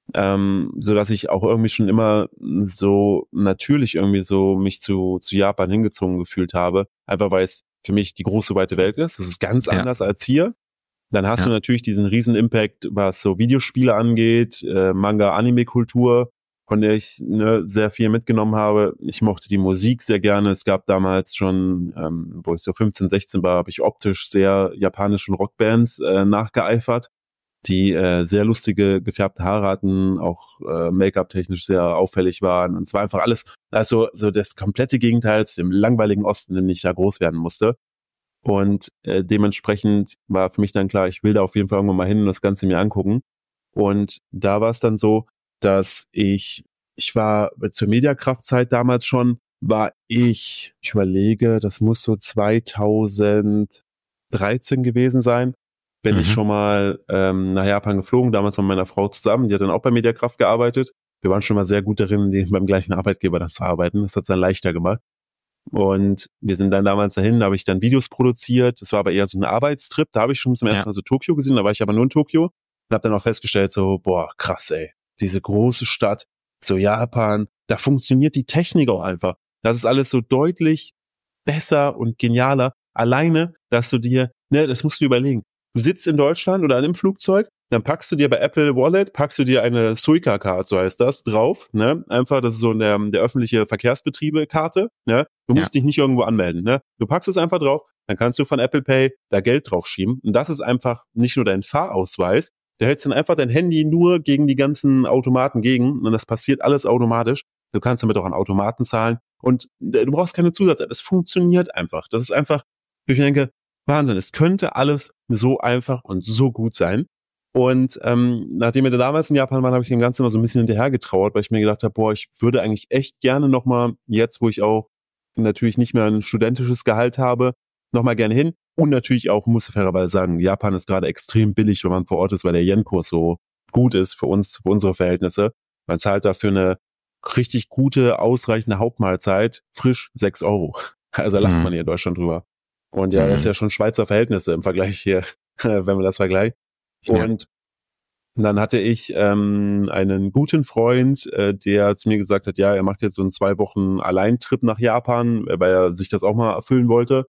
So dass ich auch irgendwie schon immer so natürlich irgendwie so mich zu Japan hingezogen gefühlt habe, einfach weil es für mich die große weite Welt ist. Das ist ganz anders als hier. Dann hast du natürlich diesen riesen Impact, was so Videospiele angeht, Manga, Anime-Kultur, von der ich sehr viel mitgenommen habe. Ich mochte die Musik sehr gerne. Es gab damals schon, wo ich so 15, 16 war, habe ich optisch sehr japanischen Rockbands nachgeeifert, die sehr lustige, gefärbte Haare hatten, auch Make-up-technisch sehr auffällig waren. Und es war einfach alles, also so das komplette Gegenteil zu dem langweiligen Osten, in dem ich da groß werden musste. Und dementsprechend war für mich dann klar, ich will da auf jeden Fall irgendwann mal hin und das Ganze mir angucken. Und da war es dann so, dass ich war zur Mediakraft-Zeit damals schon, ich überlege, das muss so 2013 gewesen sein, bin ich schon mal nach Japan geflogen, damals mit meiner Frau zusammen, die hat dann auch bei Mediakraft gearbeitet. Wir waren schon mal sehr gut darin, beim gleichen Arbeitgeber dann zu arbeiten. Das hat es dann leichter gemacht. Und wir sind dann damals dahin, da habe ich dann Videos produziert. Das war aber eher so ein Arbeitstrip. Da habe ich schon zum ersten Mal so Tokio gesehen, da war ich aber nur in Tokio und habe dann auch festgestellt, so, boah, krass, ey, diese große Stadt, so Japan, da funktioniert die Technik auch einfach. Das ist alles so deutlich besser und genialer. Alleine, dass du dir, das musst du überlegen. Du sitzt in Deutschland oder in einem Flugzeug dann packst du dir bei Apple Wallet, eine Suica-Card, so heißt das, drauf, ne? Einfach, das ist so der öffentliche Verkehrsbetriebe-Karte, ne? Du musst dich nicht irgendwo anmelden, ne? Du packst es einfach drauf, dann kannst du von Apple Pay da Geld drauf schieben. Und das ist einfach nicht nur dein Fahrausweis, da hältst dann einfach dein Handy nur gegen die ganzen Automaten gegen und das passiert alles automatisch. Du kannst damit auch an Automaten zahlen und du brauchst keine Zusatz-App. Es funktioniert einfach. Das ist einfach, ich denke, Wahnsinn. Es könnte alles so einfach und so gut sein. Und nachdem wir da damals in Japan waren, habe ich dem Ganzen immer so ein bisschen hinterher getrauert, weil ich mir gedacht habe, boah, ich würde eigentlich echt gerne nochmal, jetzt wo ich auch natürlich nicht mehr ein studentisches Gehalt habe, nochmal gerne hin. Und natürlich auch, muss ich fairerweise sagen, Japan ist gerade extrem billig, wenn man vor Ort ist, weil der Yen-Kurs so gut ist für uns, für unsere Verhältnisse. Man zahlt dafür eine richtig gute, ausreichende Hauptmahlzeit frisch 6 €. Also lacht man hier in Deutschland drüber. Und ja, das ist ja schon Schweizer Verhältnisse im Vergleich hier, wenn man das vergleicht. Und dann hatte ich einen guten Freund, der zu mir gesagt hat, ja, er macht jetzt so einen 2 Wochen Alleintrip nach Japan, weil er sich das auch mal erfüllen wollte.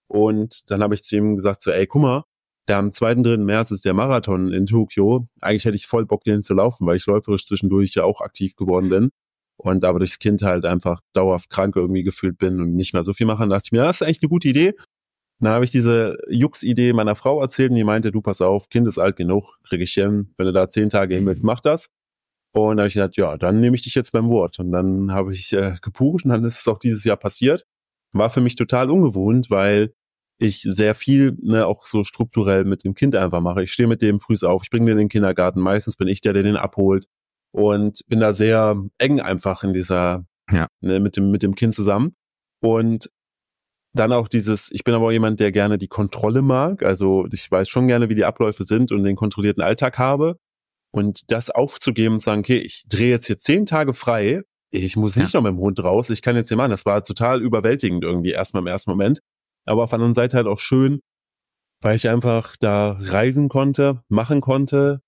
Und dann habe ich zu ihm gesagt, so, ey, guck mal, am 2. 3. März ist der Marathon in Tokio. Eigentlich hätte ich voll Bock, den zu laufen, weil ich läuferisch zwischendurch ja auch aktiv geworden bin. Und aber durchs Kind halt einfach dauerhaft krank irgendwie gefühlt bin und nicht mehr so viel machen, dachte ich mir, das ist eigentlich eine gute Idee. Dann habe ich diese Jux-Idee meiner Frau erzählt und die meinte, du pass auf, Kind ist alt genug, krieg ich hin. Wenn du da 10 Tage hin willst, mach das. Und dann habe ich gedacht, ja, dann nehme ich dich jetzt beim Wort. Und dann habe ich gebucht und dann ist es auch dieses Jahr passiert. War für mich total ungewohnt, weil ich sehr viel, ne, auch so strukturell mit dem Kind einfach mache. Ich stehe mit dem früh auf, ich bringe den in den Kindergarten. Meistens bin ich der den abholt und bin da sehr eng einfach in dieser, ne, mit dem Kind zusammen. Und dann auch ich bin aber auch jemand, der gerne die Kontrolle mag. Also ich weiß schon gerne, wie die Abläufe sind und den kontrollierten Alltag habe. Und das aufzugeben und sagen, okay, ich drehe jetzt hier 10 Tage frei, ich muss nicht noch mit dem Hund raus, ich kann jetzt hier machen. Das war total überwältigend irgendwie erstmal im ersten Moment. Aber auf der anderen Seite halt auch schön, weil ich einfach da reisen konnte, machen konnte,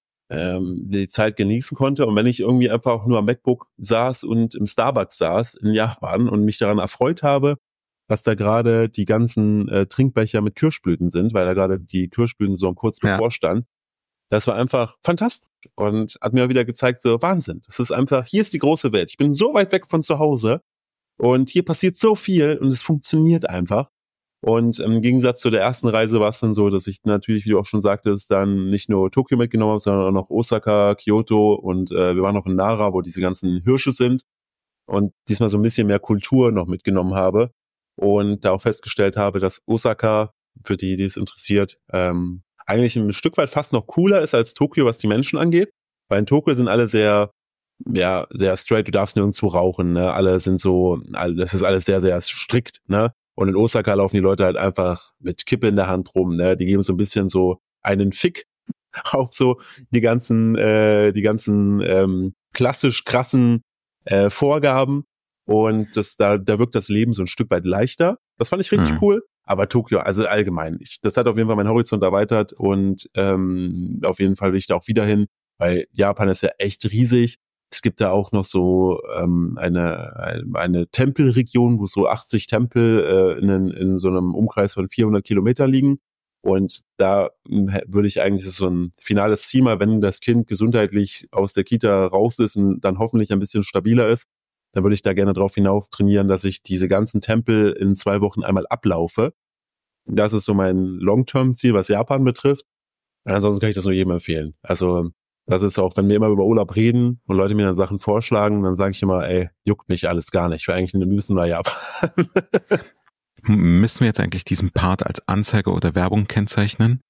die Zeit genießen konnte. Und wenn ich irgendwie einfach auch nur am MacBook saß und im Starbucks saß in Japan und mich daran erfreut habe, dass da gerade die ganzen Trinkbecher mit Kirschblüten sind, weil da gerade die Kirschblütensaison kurz bevorstand. Das war einfach fantastisch und hat mir wieder gezeigt, so Wahnsinn. Das ist einfach, hier ist die große Welt. Ich bin so weit weg von zu Hause und hier passiert so viel und es funktioniert einfach. Und im Gegensatz zu der ersten Reise war es dann so, dass ich natürlich, wie du auch schon sagtest, dann nicht nur Tokio mitgenommen habe, sondern auch noch Osaka, Kyoto und wir waren noch in Nara, wo diese ganzen Hirsche sind und diesmal so ein bisschen mehr Kultur noch mitgenommen habe und da auch festgestellt habe, dass Osaka, für die es interessiert, eigentlich ein Stück weit fast noch cooler ist als Tokio, was die Menschen angeht. Weil in Tokio sind alle sehr straight, du darfst nirgendwo rauchen, ne? Alle sind so, das ist alles sehr, sehr strikt, ne? Und in Osaka laufen die Leute halt einfach mit Kippe in der Hand rum, ne? Die geben so ein bisschen so einen Fick auf so die ganzen klassisch krassen Vorgaben. Und da wirkt das Leben so ein Stück weit leichter. Das fand ich richtig cool. Aber Tokio, also allgemein, das hat auf jeden Fall meinen Horizont erweitert und auf jeden Fall will ich da auch wieder hin, weil Japan ist ja echt riesig. Es gibt da auch noch so eine Tempelregion, wo so 80 Tempel in so einem Umkreis von 400 Kilometer liegen. Und da würde ich eigentlich, das ist so ein finales Ziel mal, wenn das Kind gesundheitlich aus der Kita raus ist und dann hoffentlich ein bisschen stabiler ist, dann würde ich da gerne drauf hinauf trainieren, dass ich diese ganzen Tempel in 2 Wochen einmal ablaufe. Das ist so mein Long-Term-Ziel, was Japan betrifft. Ansonsten kann ich das nur jedem empfehlen. Also das ist auch, wenn wir immer über Urlaub reden und Leute mir dann Sachen vorschlagen, dann sage ich immer, ey, juckt mich alles gar nicht. Ich will eigentlich am liebsten nach Japan. Müssen wir jetzt eigentlich diesen Part als Anzeige oder Werbung kennzeichnen?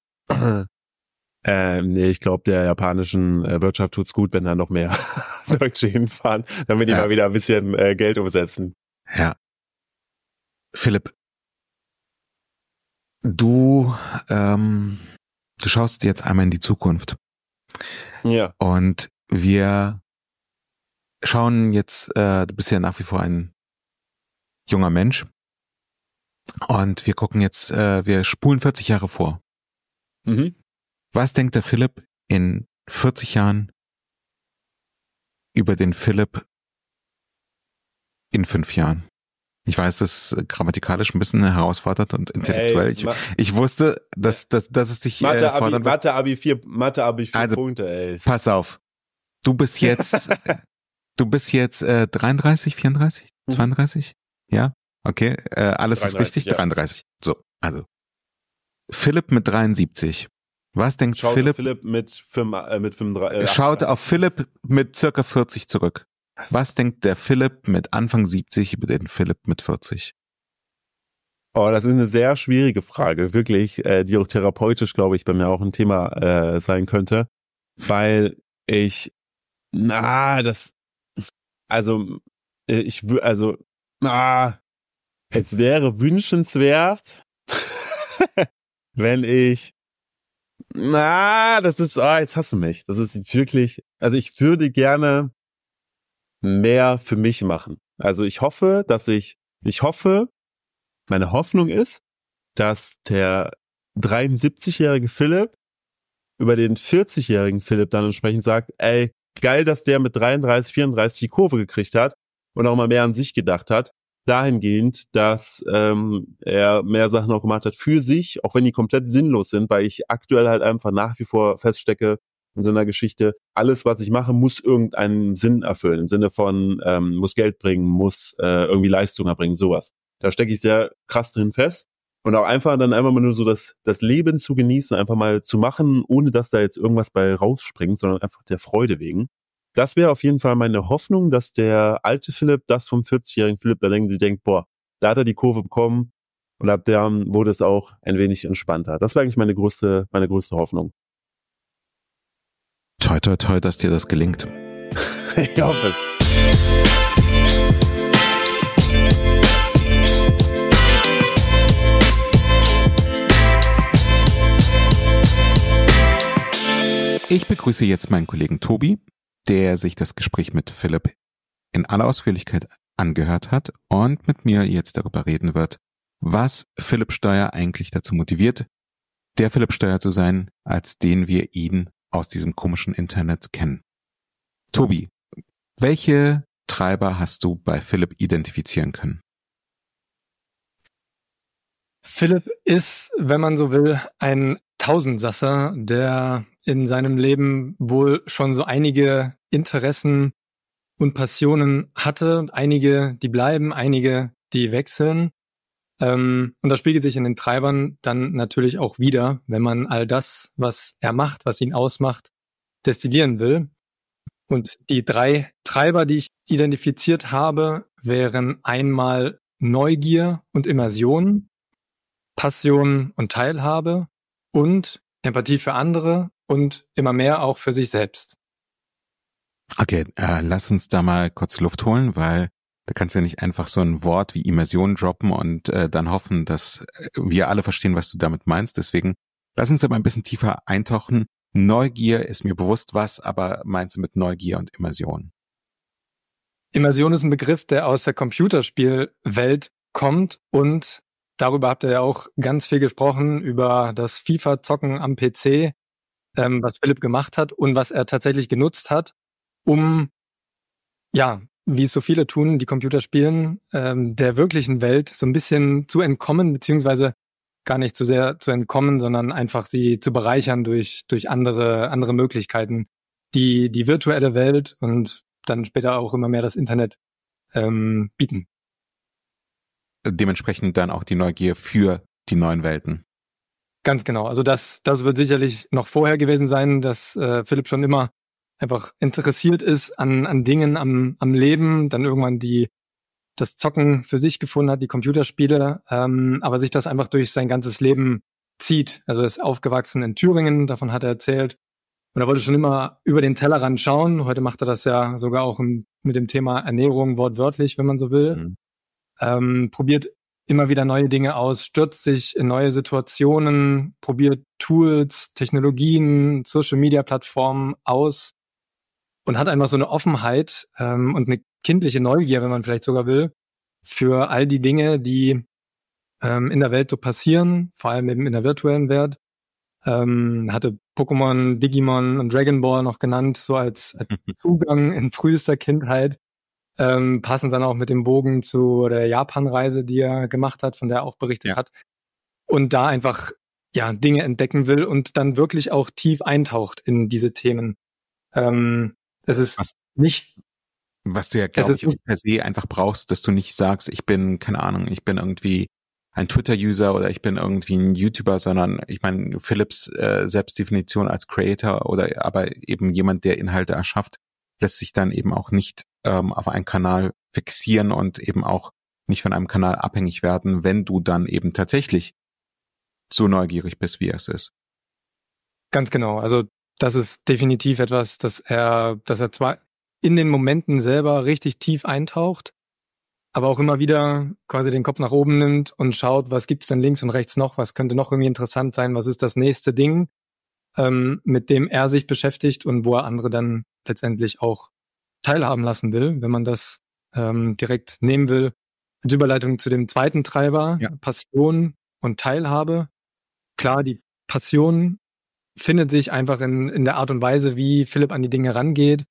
Nee, ich glaube, der japanischen Wirtschaft tut's gut, wenn da noch mehr Deutsche hinfahren, damit die mal wieder ein bisschen Geld umsetzen. Ja. Philipp, du schaust jetzt einmal in die Zukunft. Ja. Und wir schauen jetzt, du bist ja nach wie vor ein junger Mensch. Und wir gucken jetzt, wir spulen 40 Jahre vor. Mhm. Was denkt der Philipp in 40 Jahren über den Philipp in 5 Jahren? Ich weiß, das ist grammatikalisch ein bisschen herausfordernd und intellektuell. Ich wusste, dass es dich fordern wird. Mathe-Abi 4 also, Punkte, ey. Pass auf. Du bist jetzt 33, 34, 32? Ja? Okay, alles 33, ist richtig? Ja. 33. So, also. Philipp mit 73. Was denkt Philipp? Philipp mit 35. Schaut auf Philipp mit circa 40 zurück. Was denkt der Philipp mit Anfang 70 über den Philipp mit 40? Oh, das ist eine sehr schwierige Frage, wirklich, die auch therapeutisch, glaube ich, bei mir auch ein Thema sein könnte, weil es wäre wünschenswert, wenn ich, jetzt hast du mich, das ist wirklich, also ich würde gerne mehr für mich machen. Also ich hoffe, meine Hoffnung ist, dass der 73-jährige Philipp über den 40-jährigen Philipp dann entsprechend sagt, ey, geil, dass der mit 33, 34 die Kurve gekriegt hat und auch mal mehr an sich gedacht hat. Dahingehend, dass er mehr Sachen auch gemacht hat für sich, auch wenn die komplett sinnlos sind, weil ich aktuell halt einfach nach wie vor feststecke in so einer Geschichte, alles, was ich mache, muss irgendeinen Sinn erfüllen, im Sinne von muss Geld bringen, muss irgendwie Leistung erbringen, sowas. Da stecke ich sehr krass drin fest. Und auch einfach mal nur so das Leben zu genießen, einfach mal zu machen, ohne dass da jetzt irgendwas bei rausspringt, sondern einfach der Freude wegen. Das wäre auf jeden Fall meine Hoffnung, dass der alte Philipp, das vom 40-jährigen Philipp, da denkt, boah, da hat er die Kurve bekommen und ab der wurde es auch ein wenig entspannter. Das wäre eigentlich meine größte Hoffnung. Toi, toi, toi, dass dir das gelingt. Ich hoffe es. Ich begrüße jetzt meinen Kollegen Tobi, der sich das Gespräch mit Philipp in aller Ausführlichkeit angehört hat und mit mir jetzt darüber reden wird, was Philipp Steuer eigentlich dazu motiviert, der Philipp Steuer zu sein, als den wir ihn aus diesem komischen Internet kennen. Tobi, welche Treiber hast du bei Philipp identifizieren können? Philipp ist, wenn man so will, ein Tausendsasser, der in seinem Leben wohl schon so einige Interessen und Passionen hatte. Einige, die bleiben, einige, die wechseln. Und das spiegelt sich in den Treibern dann natürlich auch wieder, wenn man all das, was er macht, was ihn ausmacht, destillieren will. Und die 3 Treiber, die ich identifiziert habe, wären einmal Neugier und Immersion, Passion und Teilhabe und Empathie für andere und immer mehr auch für sich selbst. Okay, lass uns da mal kurz Luft holen, weil da kannst du ja nicht einfach so ein Wort wie Immersion droppen und dann hoffen, dass wir alle verstehen, was du damit meinst. Deswegen lass uns da mal ein bisschen tiefer eintauchen. Neugier ist mir bewusst was, aber meinst du mit Neugier und Immersion? Immersion ist ein Begriff, der aus der Computerspielwelt kommt und darüber habt ihr ja auch ganz viel gesprochen, über das FIFA-Zocken am PC, was Philipp gemacht hat und was er tatsächlich genutzt hat, um, ja, wie es so viele tun, die Computer spielen, der wirklichen Welt so ein bisschen zu entkommen, beziehungsweise gar nicht so sehr zu entkommen, sondern einfach sie zu bereichern durch andere Möglichkeiten, die virtuelle Welt und dann später auch immer mehr das Internet bieten. Dementsprechend dann auch die Neugier für die neuen Welten. Ganz genau. Also das wird sicherlich noch vorher gewesen sein, dass Philipp schon immer einfach interessiert ist an Dingen am Leben, dann irgendwann das Zocken für sich gefunden hat, die Computerspiele, aber sich das einfach durch sein ganzes Leben zieht. Also er ist aufgewachsen in Thüringen, davon hat er erzählt. Und er wollte schon immer über den Tellerrand schauen. Heute macht er das ja sogar auch mit dem Thema Ernährung wortwörtlich, wenn man so will. Probiert immer wieder neue Dinge aus, stürzt sich in neue Situationen, probiert Tools, Technologien, Social-Media-Plattformen aus und hat einfach so eine Offenheit und eine kindliche Neugier, wenn man vielleicht sogar will, für all die Dinge, die in der Welt so passieren, vor allem eben in der virtuellen Welt. Hatte Pokémon, Digimon und Dragon Ball noch genannt, so als Zugang in frühester Kindheit. passen dann auch mit dem Bogen zu der Japan-Reise, die er gemacht hat, von der er auch berichtet hat. Und da einfach Dinge entdecken will und dann wirklich auch tief eintaucht in diese Themen. Es ist was du ja, glaube ich, per se einfach brauchst, dass du nicht sagst, ich bin irgendwie ein Twitter-User oder ich bin irgendwie ein YouTuber, sondern ich meine, Philipps Selbstdefinition als Creator oder aber eben jemand, der Inhalte erschafft, lässt sich dann eben auch nicht auf einen Kanal fixieren und eben auch nicht von einem Kanal abhängig werden, wenn du dann eben tatsächlich so neugierig bist, wie er es ist. Ganz genau. Also das ist definitiv etwas, dass er zwar in den Momenten selber richtig tief eintaucht, aber auch immer wieder quasi den Kopf nach oben nimmt und schaut, was gibt's denn links und rechts noch, was könnte noch irgendwie interessant sein, was ist das nächste Ding, mit dem er sich beschäftigt und wo er andere dann letztendlich auch teilhaben lassen will, wenn man das direkt nehmen will. Als Überleitung zu dem zweiten Treiber, Passion und Teilhabe. Klar, die Passion findet sich einfach in der Art und Weise, wie Philipp an die Dinge rangeht.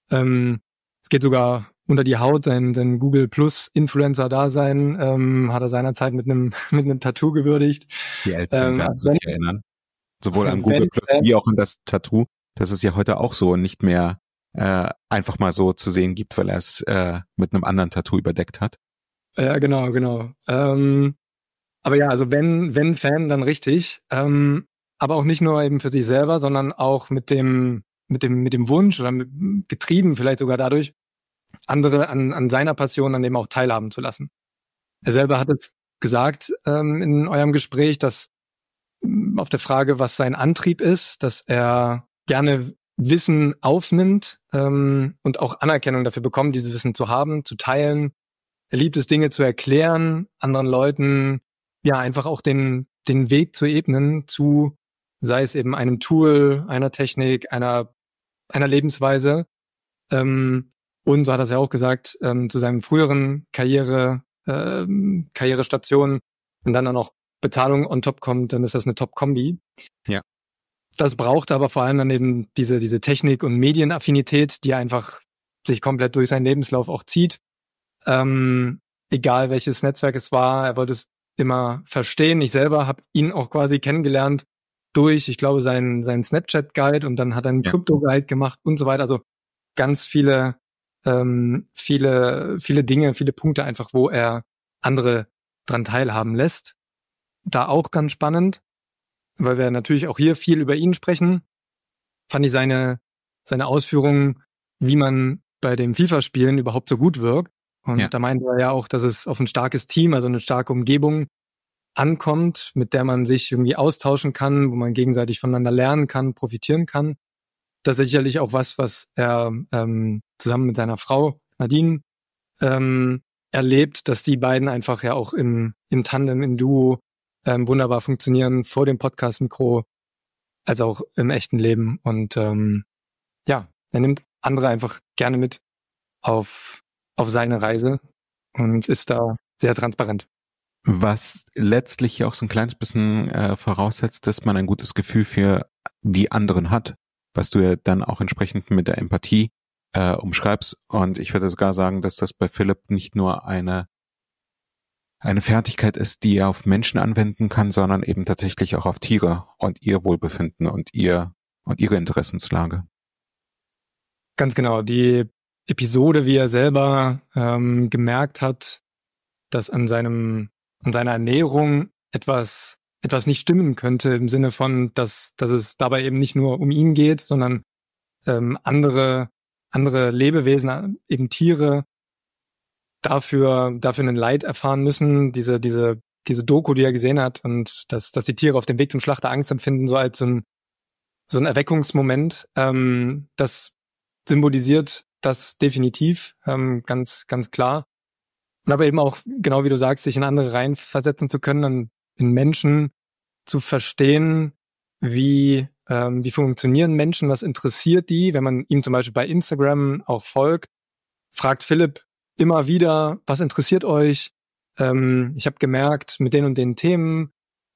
Es geht sogar unter die Haut, sein Google Plus Influencer-Dasein hat er seinerzeit mit einem Tattoo gewürdigt. Die Älteren werden sich erinnern. Sowohl an Google Plus wie auch an das Tattoo, das es ja heute auch so nicht mehr einfach mal so zu sehen gibt, weil er es mit einem anderen Tattoo überdeckt hat. Ja, genau. Aber ja, also wenn Fan, dann richtig. Aber auch nicht nur eben für sich selber, sondern auch mit dem Wunsch oder getrieben vielleicht sogar dadurch, andere an seiner Passion an dem auch teilhaben zu lassen. Er selber hat es gesagt in eurem Gespräch, dass auf der Frage, was sein Antrieb ist, dass er gerne Wissen aufnimmt und auch Anerkennung dafür bekommt, dieses Wissen zu haben, zu teilen. Er liebt es, Dinge zu erklären, anderen Leuten einfach auch den Weg zu ebnen zu, sei es eben einem Tool, einer Technik, einer Lebensweise. Und so hat er es ja auch gesagt, zu seinem früheren Karrierestation, wenn dann auch noch Bezahlung on top kommt, dann ist das eine Top-Kombi. Ja. Das braucht aber vor allem dann eben diese Technik- und Medienaffinität, die einfach sich komplett durch seinen Lebenslauf auch zieht. Egal welches Netzwerk es war, er wollte es immer verstehen. Ich selber habe ihn auch quasi kennengelernt durch, ich glaube, seinen Snapchat-Guide und dann hat er einen Krypto-Guide gemacht und so weiter. Also ganz viele Dinge, viele Punkte einfach, wo er andere dran teilhaben lässt. Da auch ganz spannend, weil wir natürlich auch hier viel über ihn sprechen, fand ich seine Ausführungen, wie man bei dem FIFA-Spielen überhaupt so gut wirkt. Und da meinte er ja auch, dass es auf ein starkes Team, also eine starke Umgebung ankommt, mit der man sich irgendwie austauschen kann, wo man gegenseitig voneinander lernen kann, profitieren kann. Das ist sicherlich auch was er zusammen mit seiner Frau Nadine erlebt, dass die beiden einfach ja auch im Tandem, im Duo wunderbar funktionieren, vor dem Podcast-Mikro, als auch im echten Leben. Und er nimmt andere einfach gerne mit auf seine Reise und ist da sehr transparent. Was letztlich auch so ein kleines bisschen voraussetzt, dass man ein gutes Gefühl für die anderen hat, was du ja dann auch entsprechend mit der Empathie umschreibst. Und ich würde sogar sagen, dass das bei Philipp nicht nur eine Fertigkeit ist, die er auf Menschen anwenden kann, sondern eben tatsächlich auch auf Tiere und ihr Wohlbefinden und ihre Interessenslage. Ganz genau. Die Episode, wie er selber gemerkt hat, dass an seiner Ernährung etwas nicht stimmen könnte, im Sinne von, dass es dabei eben nicht nur um ihn geht, sondern andere Lebewesen, eben Tiere, dafür ein Leid erfahren müssen, diese Doku, die er gesehen hat, und dass die Tiere auf dem Weg zum Schlachter Angst empfinden, so als so ein Erweckungsmoment, das symbolisiert das definitiv, ganz, ganz klar. Und aber eben auch, genau wie du sagst, sich in andere reinversetzen zu können, in Menschen zu verstehen, wie funktionieren Menschen, was interessiert die, wenn man ihm zum Beispiel bei Instagram auch folgt, fragt Philipp immer wieder, was interessiert euch? Ich habe gemerkt, mit den und den Themen,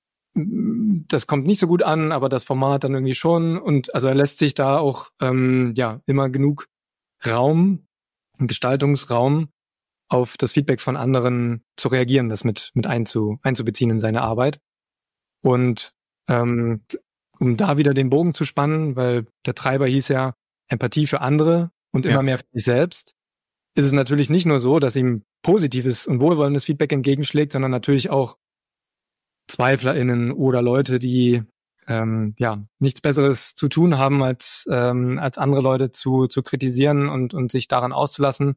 das kommt nicht so gut an, aber das Format dann irgendwie schon. Und also er lässt sich da auch immer genug Raum, einen Gestaltungsraum, auf das Feedback von anderen zu reagieren, das mit einzubeziehen in seine Arbeit. Und um da wieder den Bogen zu spannen, weil der Treiber hieß ja Empathie für andere und immer mehr für sich selbst, ist es natürlich nicht nur so, dass ihm positives und wohlwollendes Feedback entgegenschlägt, sondern natürlich auch ZweiflerInnen oder Leute, die nichts Besseres zu tun haben, als andere Leute zu kritisieren und sich daran auszulassen.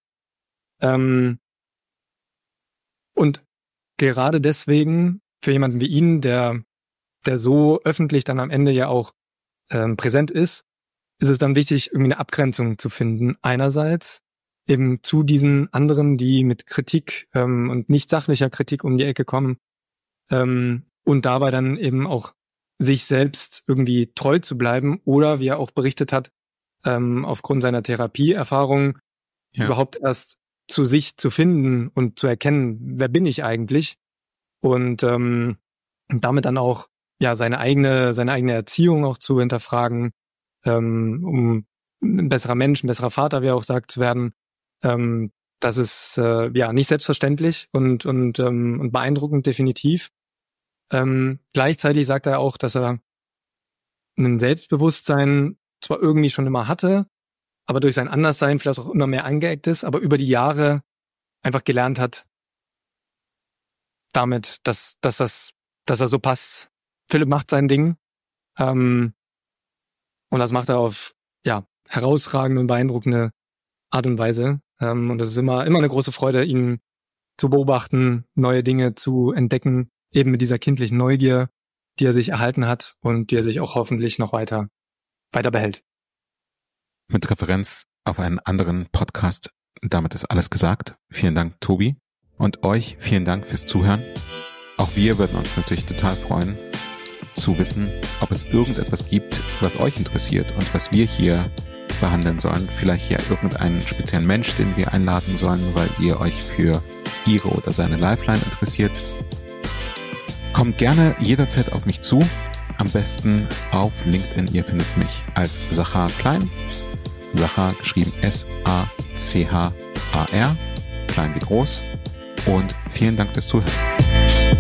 Und gerade deswegen, für jemanden wie ihn, der so öffentlich dann am Ende ja auch präsent ist es dann wichtig, irgendwie eine Abgrenzung zu finden. Einerseits eben zu diesen anderen, die mit Kritik und nicht sachlicher Kritik um die Ecke kommen und dabei dann eben auch sich selbst irgendwie treu zu bleiben oder, wie er auch berichtet hat, aufgrund seiner Therapieerfahrung überhaupt erst zu sich zu finden und zu erkennen, wer bin ich eigentlich, und damit dann auch seine eigene Erziehung auch zu hinterfragen, um ein besserer Mensch, ein besserer Vater, wie er auch sagt, zu werden. Das ist nicht selbstverständlich und beeindruckend definitiv. Gleichzeitig sagt er auch, dass er ein Selbstbewusstsein zwar irgendwie schon immer hatte, aber durch sein Anderssein vielleicht auch immer mehr angeeckt ist, aber über die Jahre einfach gelernt hat, damit, dass er so passt. Philipp macht sein Ding, und das macht er auf herausragende und beeindruckende Art und Weise. Und es ist immer eine große Freude, ihn zu beobachten, neue Dinge zu entdecken, eben mit dieser kindlichen Neugier, die er sich erhalten hat und die er sich auch hoffentlich noch weiter behält. Mit Referenz auf einen anderen Podcast. Damit ist alles gesagt. Vielen Dank, Tobi. Und euch vielen Dank fürs Zuhören. Auch wir würden uns natürlich total freuen, zu wissen, ob es irgendetwas gibt, was euch interessiert und was wir hier behandeln sollen. Vielleicht ja irgendeinen speziellen Mensch, den wir einladen sollen, weil ihr euch für ihre oder seine Lifeline interessiert. Kommt gerne jederzeit auf mich zu. Am besten auf LinkedIn. Ihr findet mich als Sachar Klein. Sachar geschrieben S-A-C-H-A-R. Klein wie groß. Und vielen Dank fürs Zuhören.